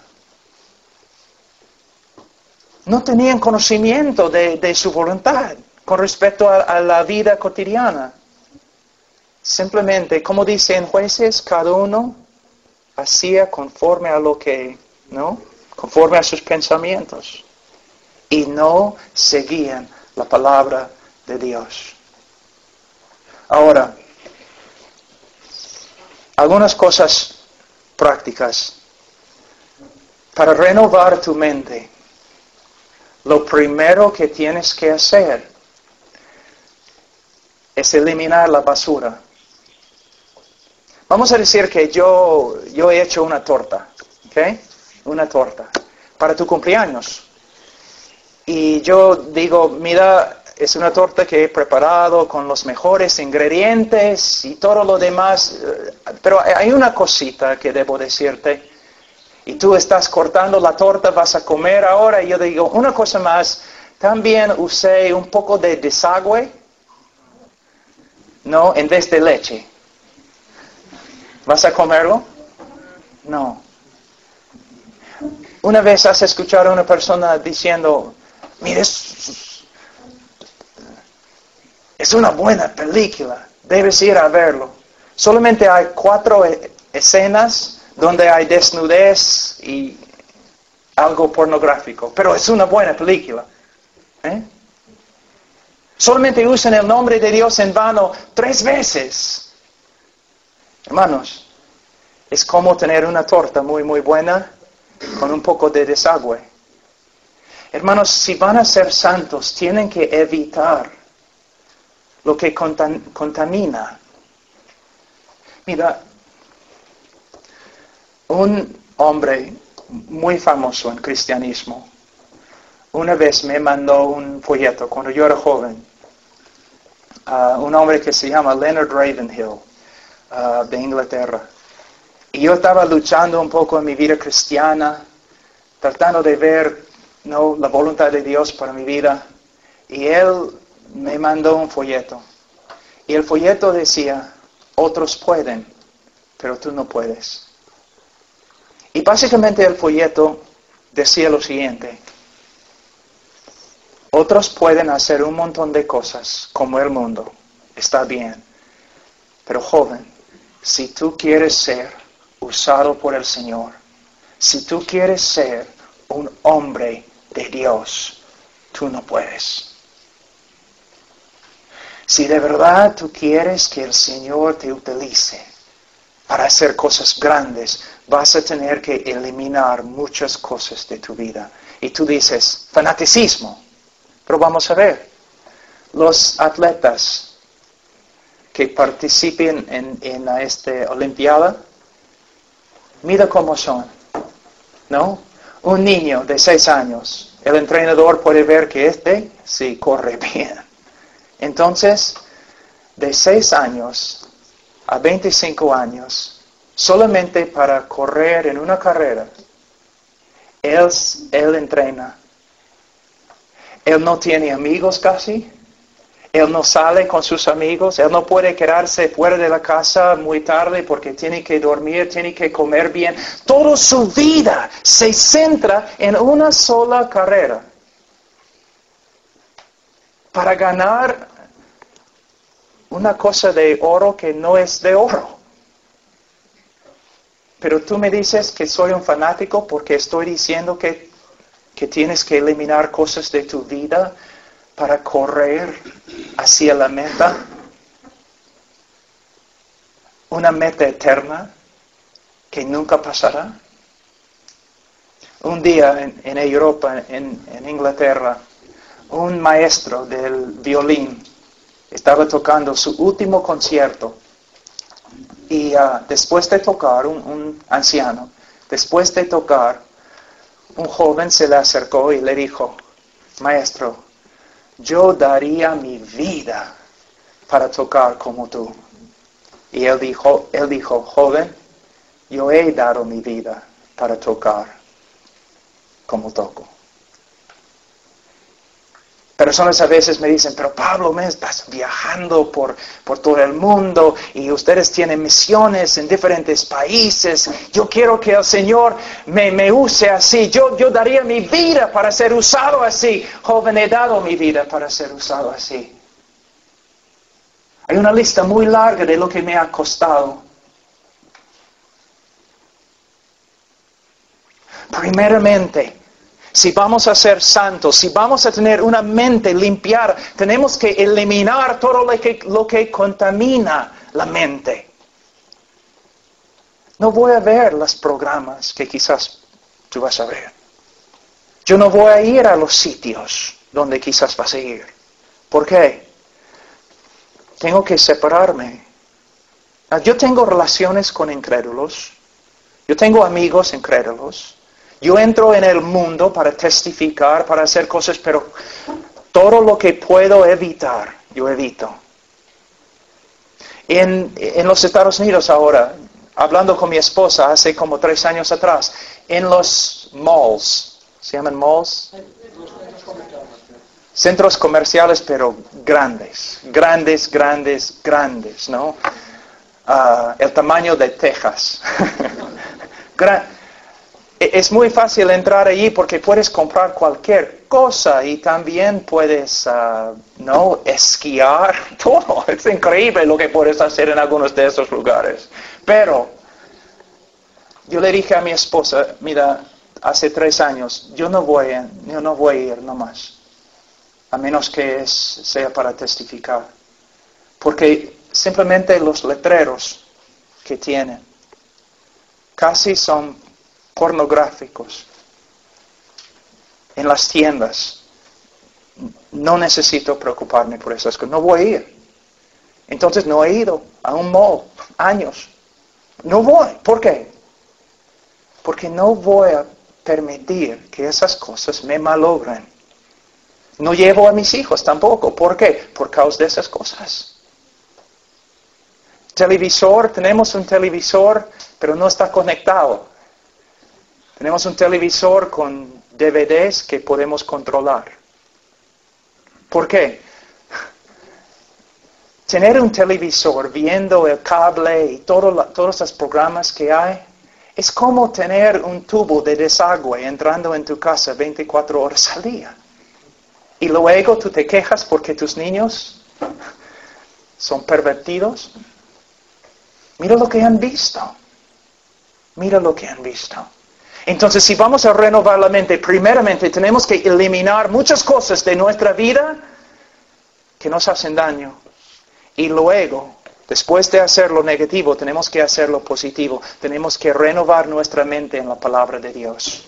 No tenían conocimiento de su voluntad con respecto a la vida cotidiana. Simplemente, como dice en Jueces, cada uno hacía conforme a lo que, conforme a sus pensamientos. Y no seguían la palabra de Dios. Ahora, algunas cosas prácticas. Para renovar tu mente, lo primero que tienes que hacer es eliminar la basura. Vamos a decir que yo he hecho una torta, ¿ok? Una torta para tu cumpleaños. Y yo digo, mira, es una torta que he preparado con los mejores ingredientes y todo lo demás. Pero hay una cosita que debo decirte. Y tú estás cortando la torta, vas a comer ahora. Y yo digo, una cosa más, también usé un poco de desagüe, en vez de leche. ¿Vas a comerlo? No. Una vez has escuchado a una persona diciendo, Mira, es una buena película. Debes ir a verlo. Solamente hay 4 escenas donde hay desnudez y algo pornográfico. Pero es una buena película. Solamente usan el nombre de Dios en vano 3 veces. Hermanos, es como tener una torta muy, muy buena con un poco de desagüe. Hermanos, si van a ser santos, tienen que evitar lo que contamina. Mira, un hombre muy famoso en cristianismo una vez me mandó un folleto cuando yo era joven. Un hombre que se llama Leonard Ravenhill, de Inglaterra. Y yo estaba luchando un poco en mi vida cristiana, tratando de ver la voluntad de Dios para mi vida. Y él me mandó un folleto. Y el folleto decía, otros pueden, pero tú no puedes. Y básicamente el folleto decía lo siguiente. Otros pueden hacer un montón de cosas, como el mundo. Está bien. Pero joven, si tú quieres ser usado por el Señor, si tú quieres ser un hombre de Dios, tú no puedes. Si de verdad tú quieres que el Señor te utilice para hacer cosas grandes, vas a tener que eliminar muchas cosas de tu vida. Y tú dices, fanaticismo. Pero vamos a ver, los atletas que participen en esta Olimpiada, mira cómo son, ¿no? Un niño de 6 años, el entrenador puede ver que sí corre bien. Entonces, de 6 años a 25 años, solamente para correr en una carrera, él entrena. Él no tiene amigos casi. Él no sale con sus amigos. Él no puede quedarse fuera de la casa muy tarde porque tiene que dormir, tiene que comer bien. Toda su vida se centra en una sola carrera. Para ganar una cosa de oro que no es de oro. Pero tú me dices que soy un fanático porque estoy diciendo que tienes que eliminar cosas de tu vida para correr hacia la meta. Una meta eterna que nunca pasará. Un día en Europa, en Inglaterra, un maestro del violín estaba tocando su último concierto. Y después de tocar, un anciano, después de tocar, un joven se le acercó y le dijo, maestro, yo daría mi vida para tocar como tú. Y él dijo, joven, yo he dado mi vida para tocar como toco. Personas a veces me dicen, pero Pablo, me estás viajando por todo el mundo y ustedes tienen misiones en diferentes países. Yo quiero que el Señor me use así. Yo daría mi vida para ser usado así. Joven, he dado mi vida para ser usado así. Hay una lista muy larga de lo que me ha costado. Primeramente, si vamos a ser santos, si vamos a tener una mente limpiada, tenemos que eliminar todo lo que contamina la mente. No voy a ver los programas que quizás tú vas a ver. Yo no voy a ir a los sitios donde quizás vas a ir. ¿Por qué? Tengo que separarme. Yo tengo relaciones con incrédulos. Yo tengo amigos incrédulos. Yo entro en el mundo para testificar, para hacer cosas, pero todo lo que puedo evitar, yo evito. En los Estados Unidos ahora, hablando con mi esposa hace como 3 años atrás, en los malls, ¿se llaman malls? Centros comerciales, pero grandes, ¿no? El tamaño de Texas. Es muy fácil entrar allí porque puedes comprar cualquier cosa y también puedes, ¿no? Esquiar, todo. Es increíble lo que puedes hacer en algunos de esos lugares. Pero yo le dije a mi esposa, mira, hace 3 años, yo no voy a ir nomás, a menos que sea para testificar. Porque simplemente los letreros que tienen casi son pornográficos. En las tiendas. No necesito preocuparme por esas cosas. No voy a ir. Entonces no he ido a un mall. Años. No voy. ¿Por qué? Porque no voy a permitir que esas cosas me malogren. No llevo a mis hijos tampoco. ¿Por qué? Por causa de esas cosas. Televisor. Tenemos un televisor, pero no está conectado. Tenemos un televisor con DVDs que podemos controlar. ¿Por qué? Tener un televisor viendo el cable y todos los programas que hay, es como tener un tubo de desagüe entrando en tu casa 24 horas al día. Y luego tú te quejas porque tus niños son pervertidos. Mira lo que han visto. Mira lo que han visto. Entonces, si vamos a renovar la mente, primeramente tenemos que eliminar muchas cosas de nuestra vida que nos hacen daño. Y luego, después de hacer lo negativo, tenemos que hacer lo positivo. Tenemos que renovar nuestra mente en la palabra de Dios.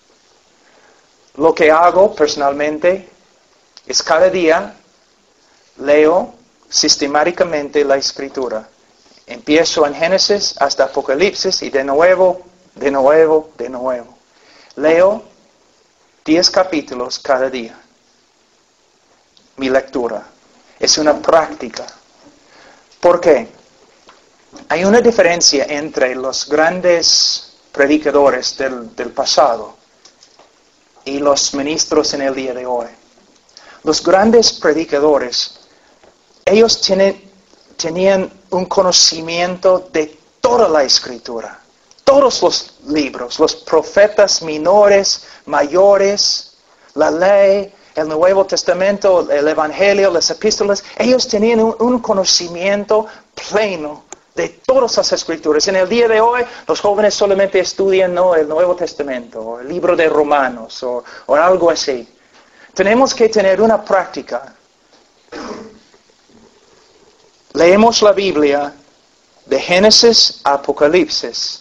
Lo que hago personalmente es cada día leo sistemáticamente la Escritura. Empiezo en Génesis hasta Apocalipsis y de nuevo. Leo 10 capítulos cada día. Mi lectura. Es una práctica. ¿Por qué? Hay una diferencia entre los grandes predicadores del pasado y los ministros en el día de hoy. Los grandes predicadores, ellos tenían un conocimiento de toda la Escritura. Todos los libros, los profetas menores, mayores, la ley, el Nuevo Testamento, el Evangelio, las epístolas, ellos tenían un conocimiento pleno de todas las Escrituras. En el día de hoy, los jóvenes solamente estudian el Nuevo Testamento, o el libro de Romanos, o algo así. Tenemos que tener una práctica. Leemos la Biblia de Génesis a Apocalipsis.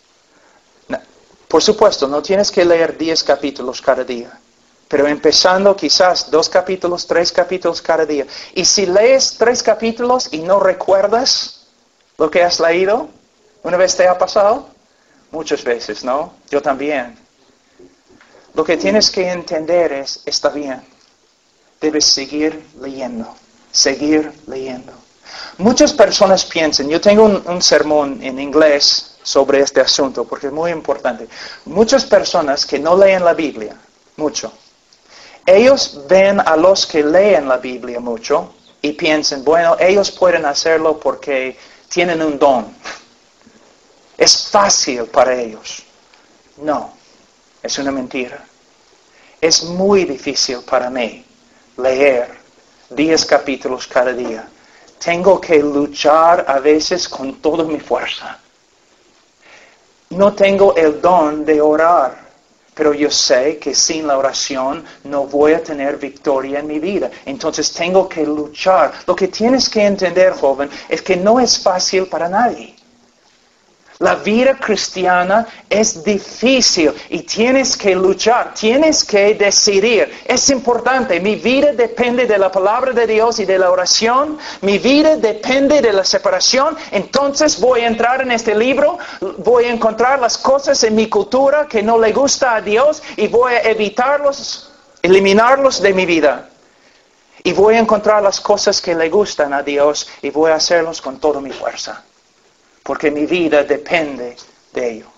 Por supuesto, no tienes que leer 10 capítulos cada día, pero empezando quizás 2 capítulos, 3 capítulos cada día. Y si lees 3 capítulos y no recuerdas lo que has leído, ¿una vez te ha pasado? Muchas veces, ¿no? Yo también. Lo que tienes que entender está bien. Debes seguir leyendo. Muchas personas piensan, yo tengo un sermón en inglés sobre este asunto, porque es muy importante. Muchas personas que no leen la Biblia mucho, ellos ven a los que leen la Biblia mucho y piensan, bueno, ellos pueden hacerlo porque tienen un don. Es fácil para ellos. No, es una mentira. Es muy difícil para mí leer 10 capítulos cada día. Tengo que luchar a veces con toda mi fuerza. No tengo el don de orar, pero yo sé que sin la oración no voy a tener victoria en mi vida. Entonces tengo que luchar. Lo que tienes que entender, joven, es que no es fácil para nadie. La vida cristiana es difícil y tienes que luchar, tienes que decidir. Es importante, mi vida depende de la palabra de Dios y de la oración. Mi vida depende de la separación. Entonces voy a entrar en este libro, voy a encontrar las cosas en mi cultura que no le gusta a Dios y voy a evitarlos, eliminarlos de mi vida. Y voy a encontrar las cosas que le gustan a Dios y voy a hacerlos con toda mi fuerza. Porque mi vida depende de ello.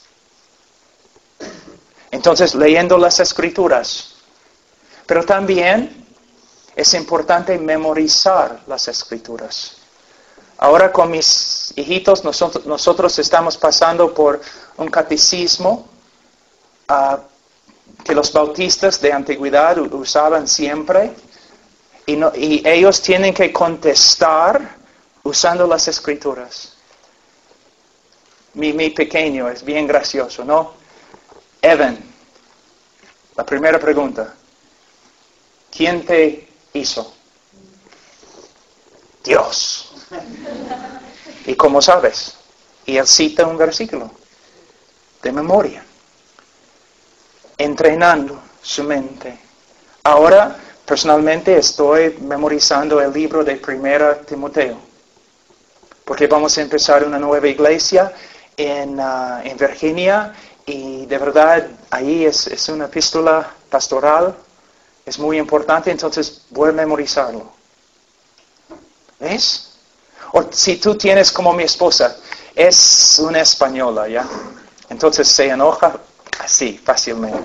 Entonces, leyendo las Escrituras. Pero también es importante memorizar las Escrituras. Ahora con mis hijitos, nosotros estamos pasando por un catecismo que los bautistas de antigüedad usaban siempre, y ellos tienen que contestar usando las escrituras. Mi pequeño es bien gracioso, ¿no? Evan, la primera pregunta. ¿Quién te hizo? Dios. ¿Y cómo sabes? Y él cita un versículo de memoria, entrenando su mente. Ahora, personalmente, estoy memorizando el libro de 1 Timoteo, porque vamos a empezar una nueva iglesia en Virginia, y de verdad, ahí es una epístola pastoral, es muy importante, entonces voy a memorizarlo. ¿Ves? O si tú tienes como mi esposa, es una española, ¿ya? Entonces se enoja así, fácilmente.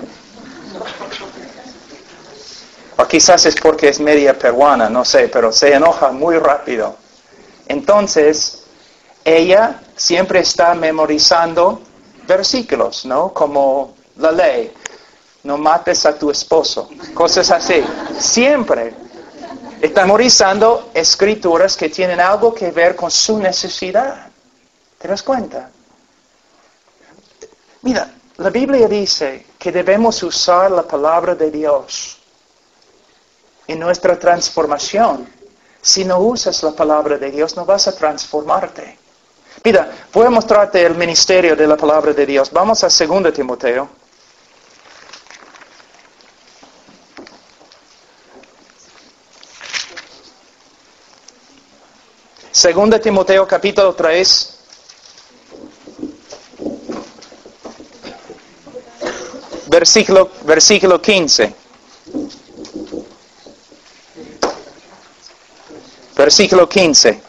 O quizás es porque es media peruana, no sé, pero se enoja muy rápido. Entonces, ella siempre está memorizando versículos, ¿no? Como la ley, no mates a tu esposo, cosas así. Siempre está memorizando escrituras que tienen algo que ver con su necesidad. ¿Te das cuenta? Mira, la Biblia dice que debemos usar la palabra de Dios en nuestra transformación. Si no usas la palabra de Dios, no vas a transformarte. Mira, voy a mostrarte el ministerio de la palabra de Dios. Vamos a 2 Timoteo. 2 Timoteo capítulo 3. Versículo 15. Versículo 15.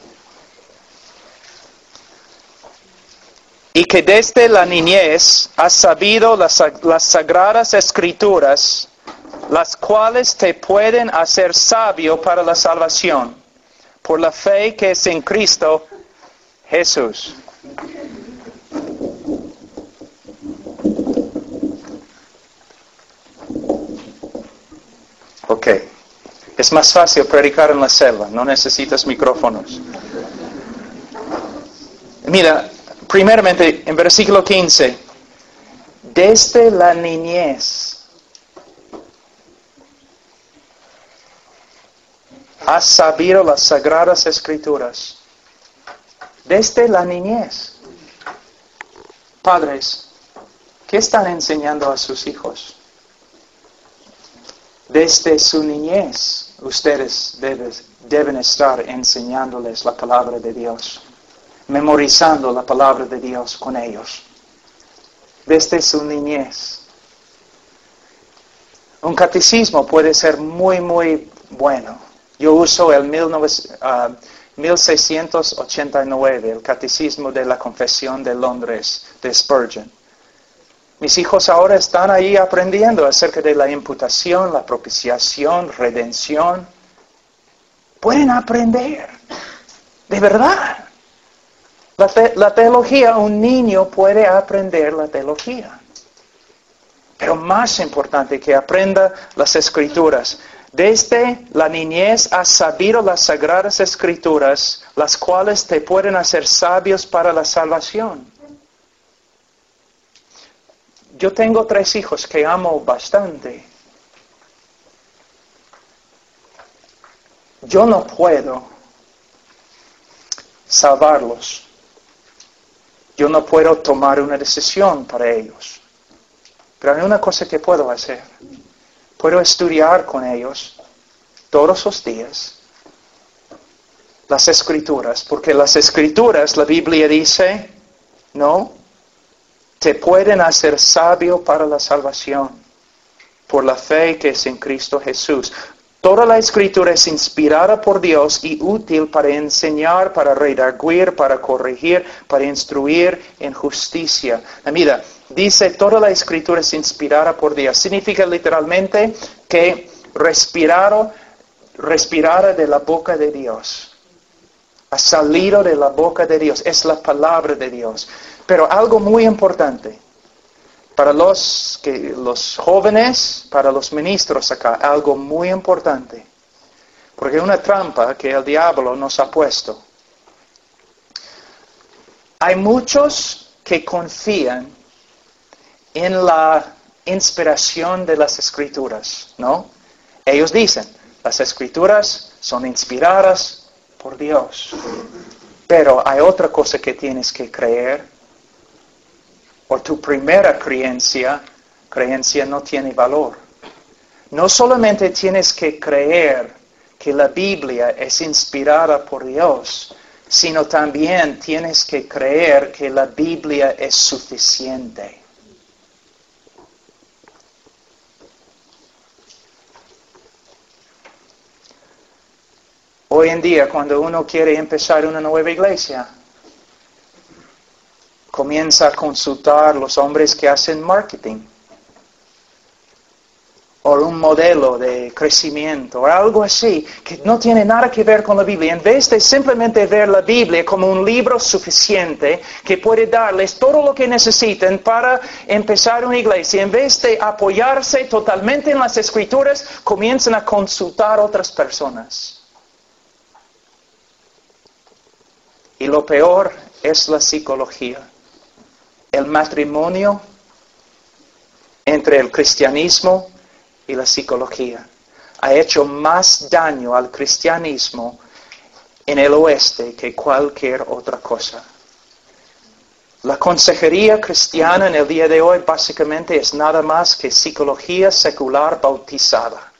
Y que desde la niñez has sabido las sagradas escrituras, las cuales te pueden hacer sabio para la salvación, por la fe que es en Cristo Jesús. Ok. Es más fácil predicar en la selva, no necesitas micrófonos. Mira, primeramente, en versículo 15, desde la niñez has sabido las sagradas escrituras. Desde la niñez. Padres, ¿qué están enseñando a sus hijos? Desde su niñez, ustedes deben estar enseñándoles la palabra de Dios, memorizando la palabra de Dios con ellos. Desde su niñez. Un catecismo puede ser muy, muy bueno. Yo uso el 1689, el Catecismo de la Confesión de Londres, de Spurgeon. Mis hijos ahora están ahí aprendiendo acerca de la imputación, la propiciación, redención. Pueden aprender, de verdad. La teología, un niño puede aprender la teología. Pero más importante que aprenda las escrituras. Desde la niñez has sabido las sagradas escrituras, las cuales te pueden hacer sabios para la salvación. Yo tengo 3 hijos que amo bastante. Yo no puedo salvarlos. Yo no puedo tomar una decisión para ellos. Pero hay una cosa que puedo hacer. Puedo estudiar con ellos todos los días las escrituras, porque las escrituras, la Biblia dice, ¿no? Te pueden hacer sabio para la salvación, por la fe que es en Cristo Jesús. Toda la escritura es inspirada por Dios y útil para enseñar, para redarguir, para corregir, para instruir en justicia. Mira, dice toda la escritura es inspirada por Dios. Significa literalmente que respirada de la boca de Dios. Ha salido de la boca de Dios. Es la palabra de Dios. Pero algo muy importante. Para los jóvenes, para los ministros acá, algo muy importante. Porque una trampa que el diablo nos ha puesto. Hay muchos que confían en la inspiración de las Escrituras, ¿no? Ellos dicen, las Escrituras son inspiradas por Dios. Pero hay otra cosa que tienes que creer, o tu primera creencia no tiene valor. No solamente tienes que creer que la Biblia es inspirada por Dios, sino también tienes que creer que la Biblia es suficiente. Hoy en día, cuando uno quiere empezar una nueva iglesia, comienza a consultar los hombres que hacen marketing, o un modelo de crecimiento, o algo así, que no tiene nada que ver con la Biblia. En vez de simplemente ver la Biblia como un libro suficiente que puede darles todo lo que necesitan para empezar una iglesia, en vez de apoyarse totalmente en las Escrituras, comienzan a consultar a otras personas. Y lo peor es la psicología. El matrimonio entre el cristianismo y la psicología ha hecho más daño al cristianismo en el oeste que cualquier otra cosa. La consejería cristiana en el día de hoy básicamente es nada más que psicología secular bautizada.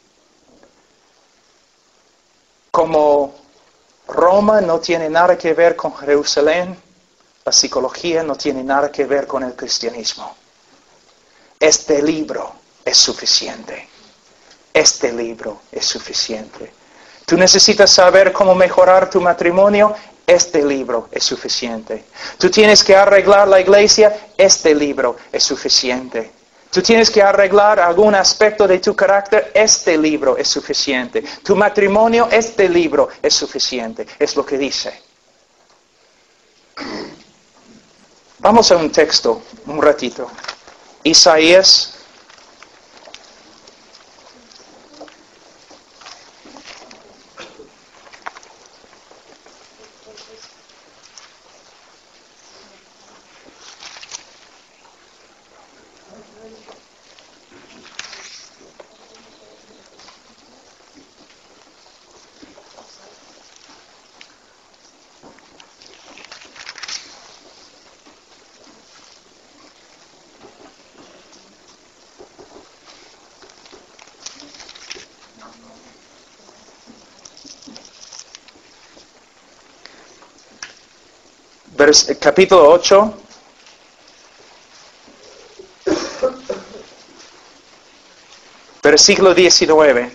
Como Roma no tiene nada que ver con Jerusalén, la psicología no tiene nada que ver con el cristianismo. Este libro es suficiente. Este libro es suficiente. ¿Tú necesitas saber cómo mejorar tu matrimonio? Este libro es suficiente. ¿Tú tienes que arreglar la iglesia? Este libro es suficiente. ¿Tú tienes que arreglar algún aspecto de tu carácter? Este libro es suficiente. ¿Tu matrimonio? Este libro es suficiente. Es lo que dice. Vamos a un texto, un ratito. Isaías. Capítulo 8, versículo 19.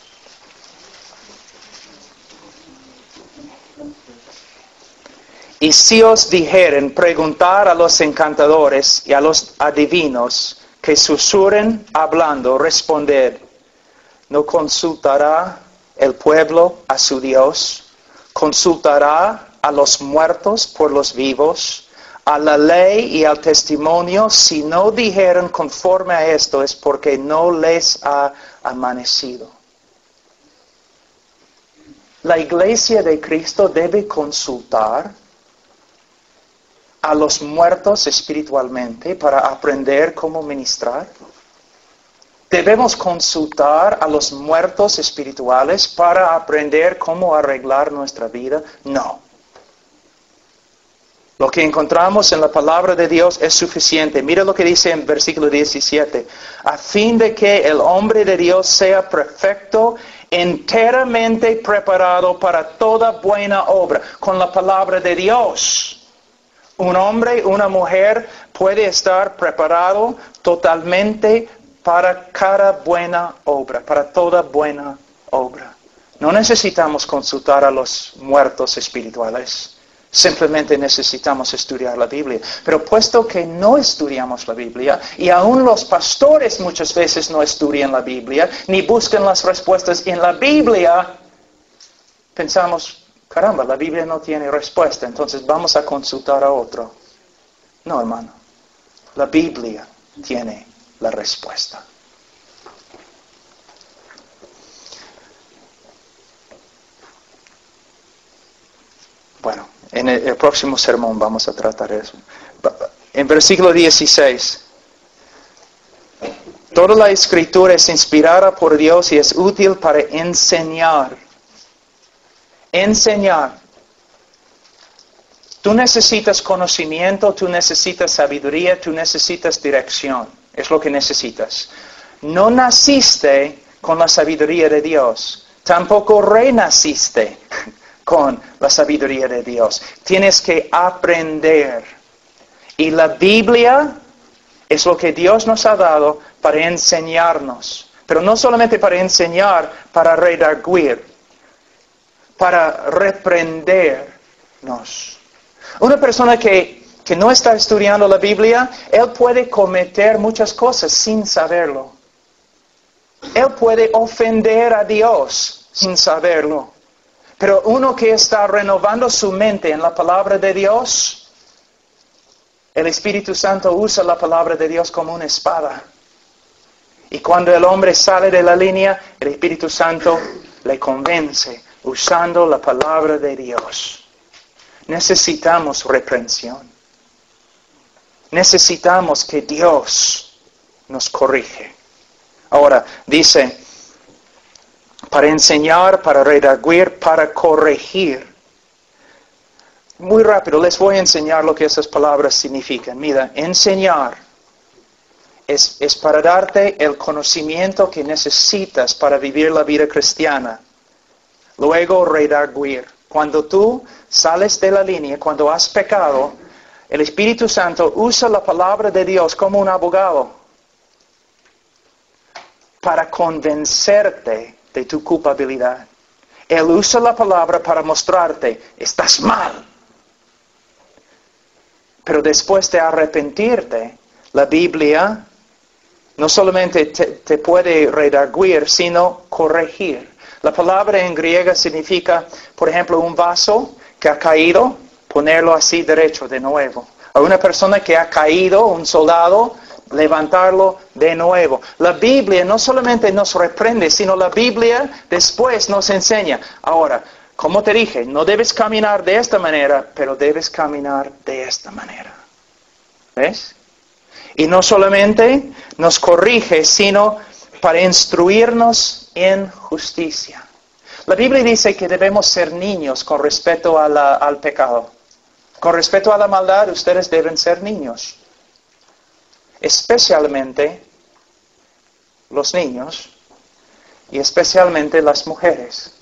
Y si os dijeren preguntar a los encantadores y a los adivinos que susurren hablando, responded, ¿no consultará el pueblo a su Dios? ¿Consultará a los muertos por los vivos? A la ley y al testimonio, si no dijeron conforme a esto, es porque no les ha amanecido. La iglesia de Cristo debe consultar a los muertos espiritualmente para aprender cómo ministrar. ¿Debemos consultar a los muertos espirituales para aprender cómo arreglar nuestra vida? No. Lo que encontramos en la palabra de Dios es suficiente. Mira lo que dice en versículo 17. A fin de que el hombre de Dios sea perfecto, enteramente preparado para toda buena obra. Con la palabra de Dios. Un hombre, una mujer puede estar preparado totalmente para cada buena obra, para toda buena obra. No necesitamos consultar a los muertos espirituales. Simplemente necesitamos estudiar la Biblia. Pero puesto que no estudiamos la Biblia, y aún los pastores muchas veces no estudian la Biblia, ni buscan las respuestas en la Biblia, pensamos, caramba, la Biblia no tiene respuesta, entonces vamos a consultar a otro. No, hermano. La Biblia tiene la respuesta. Bueno, en el próximo sermón vamos a tratar eso. En versículo 16. Toda la Escritura es inspirada por Dios y es útil para enseñar. Enseñar. Tú necesitas conocimiento, tú necesitas sabiduría, tú necesitas dirección. Es lo que necesitas. No naciste con la sabiduría de Dios. Tampoco renaciste con la sabiduría de Dios. Tienes que aprender. Y la Biblia es lo que Dios nos ha dado para enseñarnos. Pero no solamente para enseñar, para redarguir, para reprendernos. Una persona que no está estudiando la Biblia, él puede cometer muchas cosas sin saberlo. Él puede ofender a Dios sin saberlo. Pero uno que está renovando su mente en la palabra de Dios, el Espíritu Santo usa la palabra de Dios como una espada. Y cuando el hombre sale de la línea, el Espíritu Santo le convence usando la palabra de Dios. Necesitamos reprensión. Necesitamos que Dios nos corrige. Ahora, dice, para enseñar, para redarguir, para corregir. Muy rápido, les voy a enseñar lo que esas palabras significan. Mira, enseñar es para darte el conocimiento que necesitas para vivir la vida cristiana. Luego, redarguir. Cuando tú sales de la línea, cuando has pecado, el Espíritu Santo usa la palabra de Dios como un abogado para convencerte de tu culpabilidad. Él usa la palabra para mostrarte, estás mal. Pero después de arrepentirte, la Biblia no solamente te puede redarguir, sino corregir. La palabra en griega significa, por ejemplo, un vaso que ha caído, ponerlo así derecho de nuevo. A una persona que ha caído, un soldado, levantarlo de nuevo. La Biblia no solamente nos reprende, sino la Biblia después nos enseña. Ahora, como te dije, no debes caminar de esta manera, pero debes caminar de esta manera. ¿Ves? Y no solamente nos corrige, sino para instruirnos en justicia. La Biblia dice que debemos ser niños con respecto al pecado. Con respecto a la maldad, ustedes deben ser niños. Especialmente los niños y especialmente las mujeres.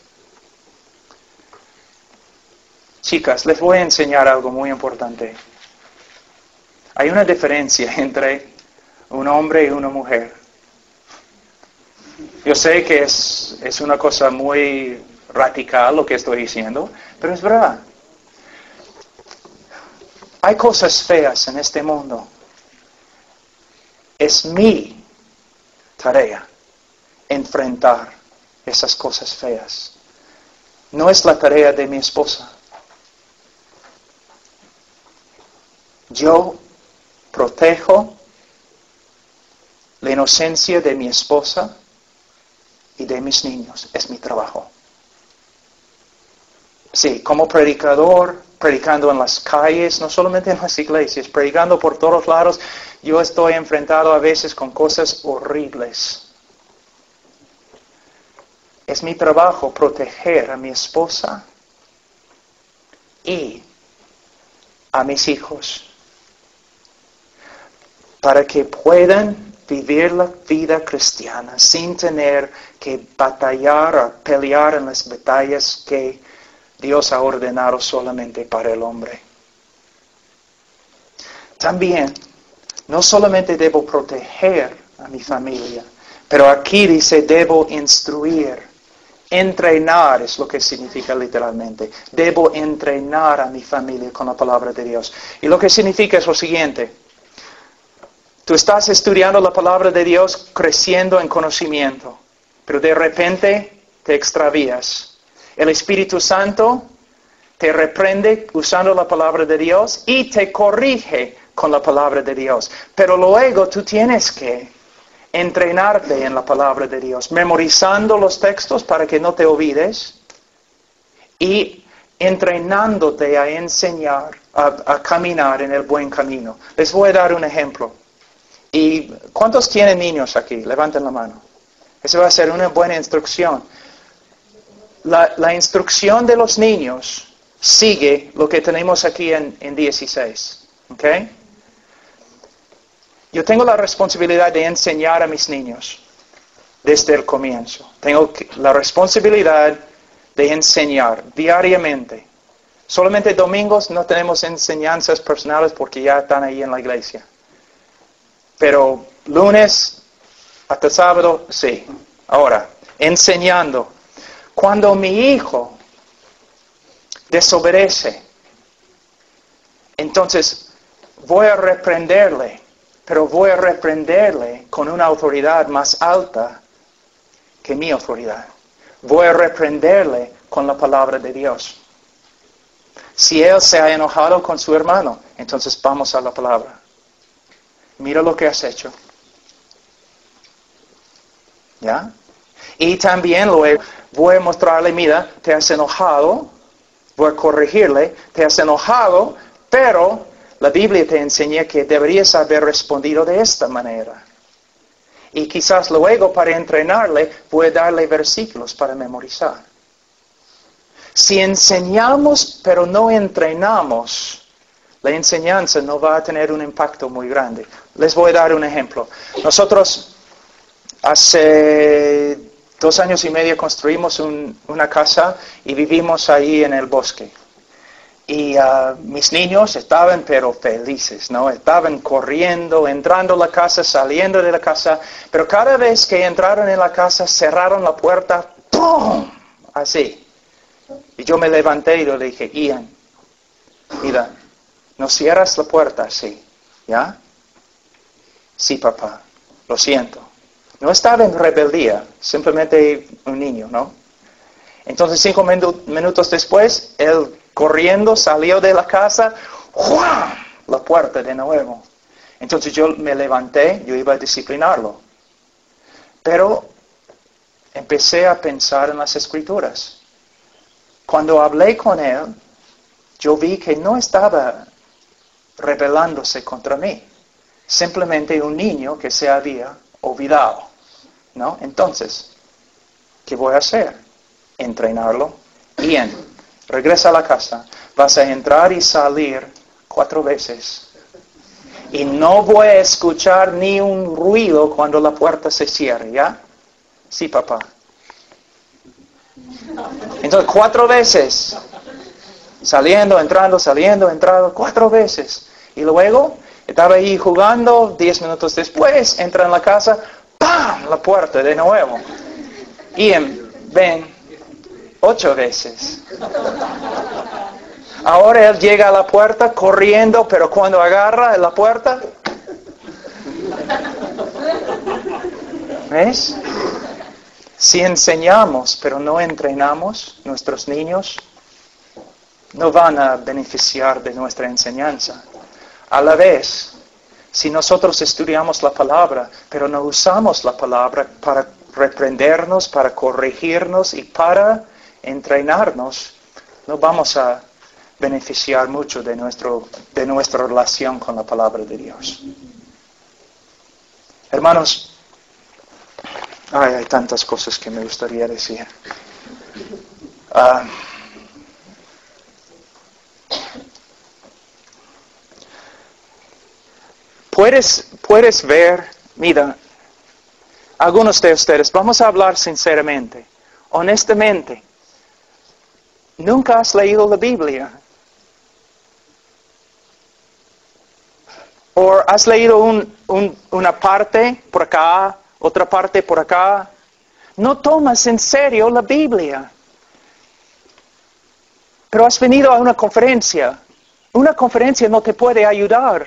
Chicas, les voy a enseñar algo muy importante. Hay una diferencia entre un hombre y una mujer. Yo sé que es una cosa muy radical lo que estoy diciendo, pero es verdad. Hay cosas feas en este mundo. Es mi tarea enfrentar esas cosas feas. No es la tarea de mi esposa. Yo protejo la inocencia de mi esposa y de mis niños. Es mi trabajo. Sí, como predicador, predicando en las calles, no solamente en las iglesias, predicando por todos lados, yo estoy enfrentado a veces con cosas horribles. Es mi trabajo proteger a mi esposa y a mis hijos para que puedan vivir la vida cristiana sin tener que batallar o pelear en las batallas que Dios ha ordenado solamente para el hombre. También, no solamente debo proteger a mi familia, pero aquí dice debo instruir. Entrenar es lo que significa literalmente. Debo entrenar a mi familia con la palabra de Dios. Y lo que significa es lo siguiente. Tú estás estudiando la palabra de Dios, creciendo en conocimiento, pero de repente te extravías. El Espíritu Santo te reprende usando la palabra de Dios y te corrige con la palabra de Dios. Pero luego tú tienes que entrenarte en la palabra de Dios, memorizando los textos para que no te olvides y entrenándote a enseñar, a caminar en el buen camino. Les voy a dar un ejemplo. ¿Y cuántos tienen niños aquí? Levanten la mano. Eso va a ser una buena instrucción. La instrucción de los niños sigue lo que tenemos aquí en 16. ¿Ok? Yo tengo la responsabilidad de enseñar a mis niños desde el comienzo. Tengo la responsabilidad de enseñar diariamente. Solamente domingos no tenemos enseñanzas personales porque ya están ahí en la iglesia. Pero lunes hasta sábado, sí. Ahora, enseñando. Cuando mi hijo desobedece, entonces voy a reprenderle, pero voy a reprenderle con una autoridad más alta que mi autoridad. Voy a reprenderle con la palabra de Dios. Si él se ha enojado con su hermano, entonces vamos a la palabra. Mira lo que has hecho. ¿Ya? Y también luego voy a mostrarle, mira, te has enojado, voy a corregirle, te has enojado, pero la Biblia te enseña que deberías haber respondido de esta manera. Y quizás luego para entrenarle voy a darle versículos para memorizar. Si enseñamos pero no entrenamos, la enseñanza no va a tener un impacto muy grande. Les voy a dar un ejemplo. Nosotros hace 2 años y medio construimos una casa y vivimos ahí en el bosque. Y mis niños estaban pero felices, ¿no? Estaban corriendo, entrando a la casa, saliendo de la casa. Pero cada vez que entraron en la casa, cerraron la puerta, ¡pum! Así. Y yo me levanté y le dije, Ian, mira, no cierras la puerta así, ¿ya? Sí, papá, lo siento. No estaba en rebeldía, simplemente un niño, ¿no? Entonces 5 minutos después, él corriendo salió de la casa, ¡juam! La puerta de nuevo. Entonces yo me levanté, yo iba a disciplinarlo. Pero empecé a pensar en las Escrituras. Cuando hablé con él, yo vi que no estaba rebelándose contra mí. Simplemente un niño que se había olvidado, ¿no? Entonces, ¿qué voy a hacer? Entrenarlo. Bien, regresa a la casa. Vas a entrar y salir 4 veces. Y no voy a escuchar ni un ruido cuando la puerta se cierre, ¿ya? Sí, papá. Entonces, 4 veces. Saliendo, entrando, 4 veces. Y luego, estaba ahí jugando, 10 minutos después, entra en la casa, ¡pam! La puerta de nuevo. Y ven, 8 veces. Ahora él llega a la puerta corriendo, pero cuando agarra la puerta, ¿ves? Si enseñamos, pero no entrenamos, nuestros niños no van a beneficiar de nuestra enseñanza. A la vez, si nosotros estudiamos la palabra, pero no usamos la palabra para reprendernos, para corregirnos y para entrenarnos, no vamos a beneficiar mucho de nuestra relación con la palabra de Dios. Hermanos, hay tantas cosas que me gustaría decir. Puedes ver, mira, algunos de ustedes, vamos a hablar sinceramente, honestamente, ¿nunca has leído la Biblia? ¿O has leído una parte por acá, otra parte por acá? No tomas en serio la Biblia. Pero has venido a una conferencia. Una conferencia no te puede ayudar.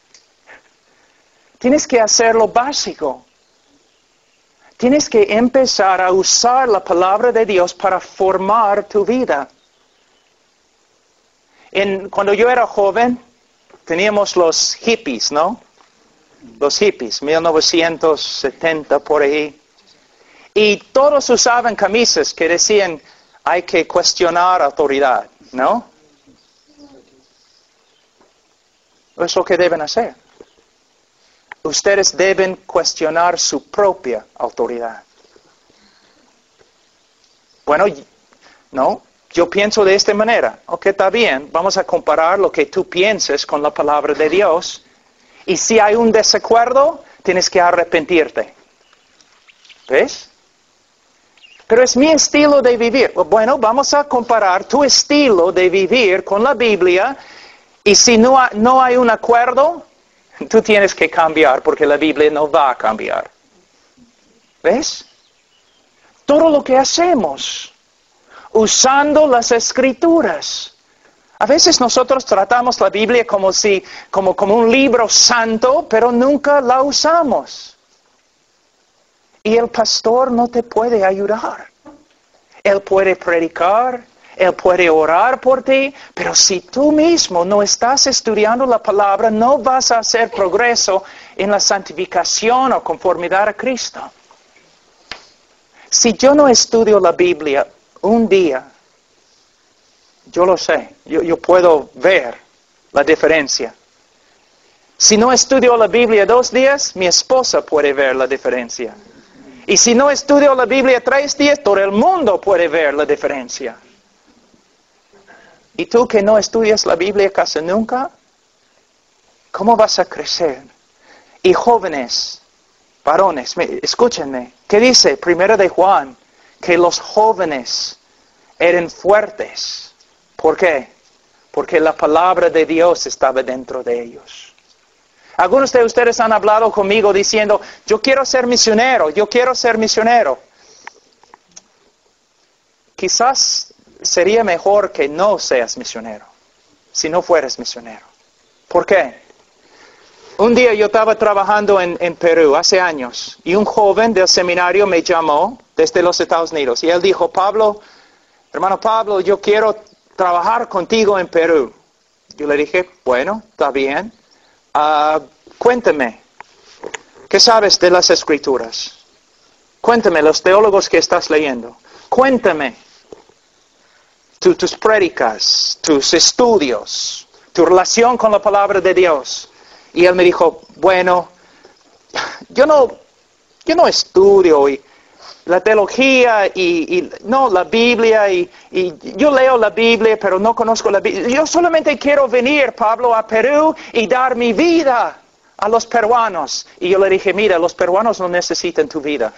Tienes que hacer lo básico. Tienes que empezar a usar la palabra de Dios para formar tu vida. Cuando yo era joven, teníamos los hippies, ¿no? Los hippies, 1970 por ahí. Y todos usaban camisas que decían, hay que cuestionar autoridad, ¿no? Es lo que deben hacer. Ustedes deben cuestionar su propia autoridad. Bueno, no, yo pienso de esta manera. Ok, está bien, vamos a comparar lo que tú pienses con la palabra de Dios. Y si hay un desacuerdo, tienes que arrepentirte. ¿Ves? Pero es mi estilo de vivir. Bueno, vamos a comparar tu estilo de vivir con la Biblia. Y si no hay un acuerdo, tú tienes que cambiar porque la Biblia no va a cambiar. ¿Ves? Todo lo que hacemos, usando las Escrituras. A veces nosotros tratamos la Biblia como un libro santo, pero nunca la usamos. Y el pastor no te puede ayudar. Él puede predicar, él puede orar por ti, pero si tú mismo no estás estudiando la palabra, no vas a hacer progreso en la santificación o conformidad a Cristo. Si yo no estudio la Biblia un día, yo lo sé, yo puedo ver la diferencia. Si no estudio la Biblia 2 días, mi esposa puede ver la diferencia. Y si no estudio la Biblia 3 días, todo el mundo puede ver la diferencia. ¿Y tú que no estudias la Biblia casi nunca? ¿Cómo vas a crecer? Y jóvenes, varones, escúchenme, ¿qué dice 1 de Juan? Que los jóvenes eran fuertes. ¿Por qué? Porque la palabra de Dios estaba dentro de ellos. Algunos de ustedes han hablado conmigo diciendo, yo quiero ser misionero, yo quiero ser misionero. Quizás sería mejor que no seas misionero, si no fueras misionero. ¿Por qué? Un día yo estaba trabajando en Perú, hace años, y un joven del seminario me llamó desde los Estados Unidos. Y él dijo, hermano Pablo, yo quiero trabajar contigo en Perú. Yo le dije, bueno, está bien. Cuéntame, ¿qué sabes de las Escrituras? Cuéntame los teólogos que estás leyendo. Cuéntame tus prédicas, tus estudios, tu relación con la palabra de Dios. Y él me dijo, bueno, yo no estudio la teología y la Biblia y yo leo la Biblia, pero no conozco la Biblia. Yo solamente quiero venir, Pablo, a Perú y dar mi vida a los peruanos. Y yo le dije, mira, los peruanos no necesitan tu vida.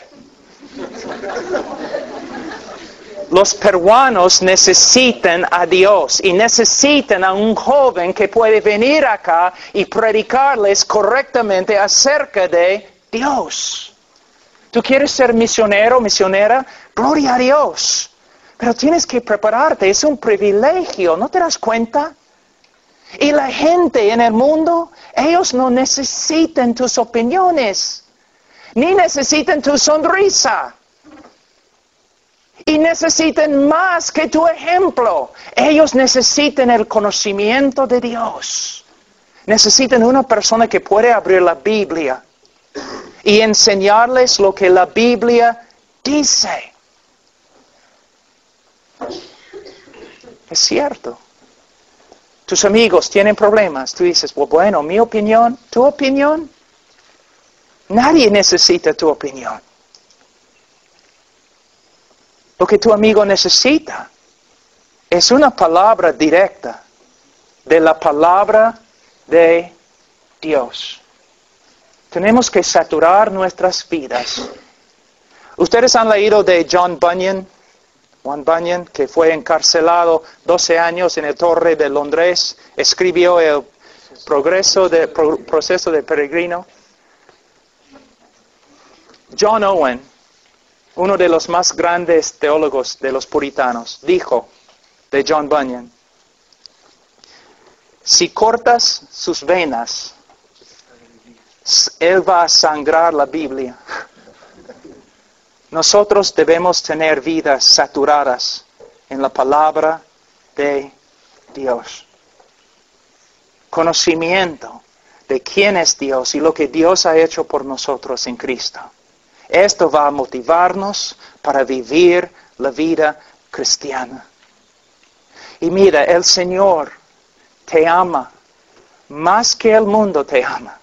Los peruanos necesitan a Dios y necesitan a un joven que puede venir acá y predicarles correctamente acerca de Dios. ¿Tú quieres ser misionero, misionera? Gloria a Dios. Pero tienes que prepararte, es un privilegio, ¿no te das cuenta? Y la gente en el mundo, ellos no necesitan tus opiniones, ni necesitan tu sonrisa. Y necesitan más que tu ejemplo. Ellos necesitan el conocimiento de Dios. Necesitan una persona que puede abrir la Biblia y enseñarles lo que la Biblia dice. Es cierto. Tus amigos tienen problemas. Tú dices, bueno, mi opinión, tu opinión. Nadie necesita tu opinión. Lo que tu amigo necesita es una palabra directa de la palabra de Dios. Tenemos que saturar nuestras vidas. Ustedes han leído de John Bunyan, que fue encarcelado 12 años en la Torre de Londres, escribió el proceso de peregrino. John Owen, uno de los más grandes teólogos de los puritanos, dijo de John Bunyan, si cortas sus venas, él va a sangrar la Biblia. Nosotros debemos tener vidas saturadas en la palabra de Dios. conocimiento de quién es Dios y lo que Dios ha hecho por nosotros en Cristo. Esto va a motivarnos para vivir la vida cristiana. Y mira, el Señor te ama más que el mundo te ama.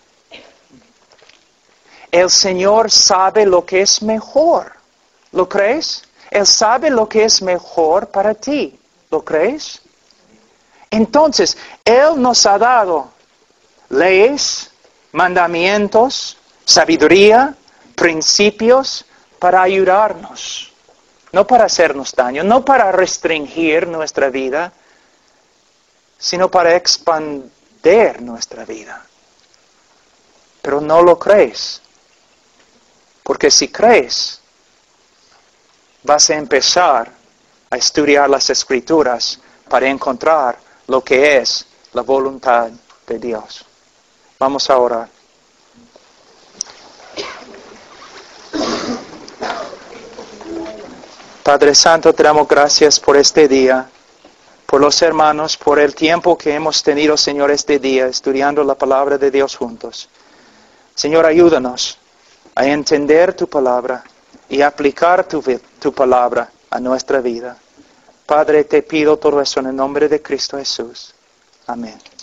El Señor sabe lo que es mejor. ¿Lo crees? Él sabe lo que es mejor para ti. ¿Lo crees? Entonces, Él nos ha dado leyes, mandamientos, sabiduría, principios para ayudarnos. No para hacernos daño, no para restringir nuestra vida, sino para expandir nuestra vida. Pero no lo crees. Porque si crees, vas a empezar a estudiar las Escrituras para encontrar lo que es la voluntad de Dios. Vamos a orar. Padre Santo, te damos gracias por este día, por los hermanos, por el tiempo que hemos tenido, Señor, este día, estudiando la palabra de Dios juntos. Señor, ayúdanos a entender tu palabra y aplicar tu palabra a nuestra vida. Padre, te pido todo eso en el nombre de Cristo Jesús. Amén.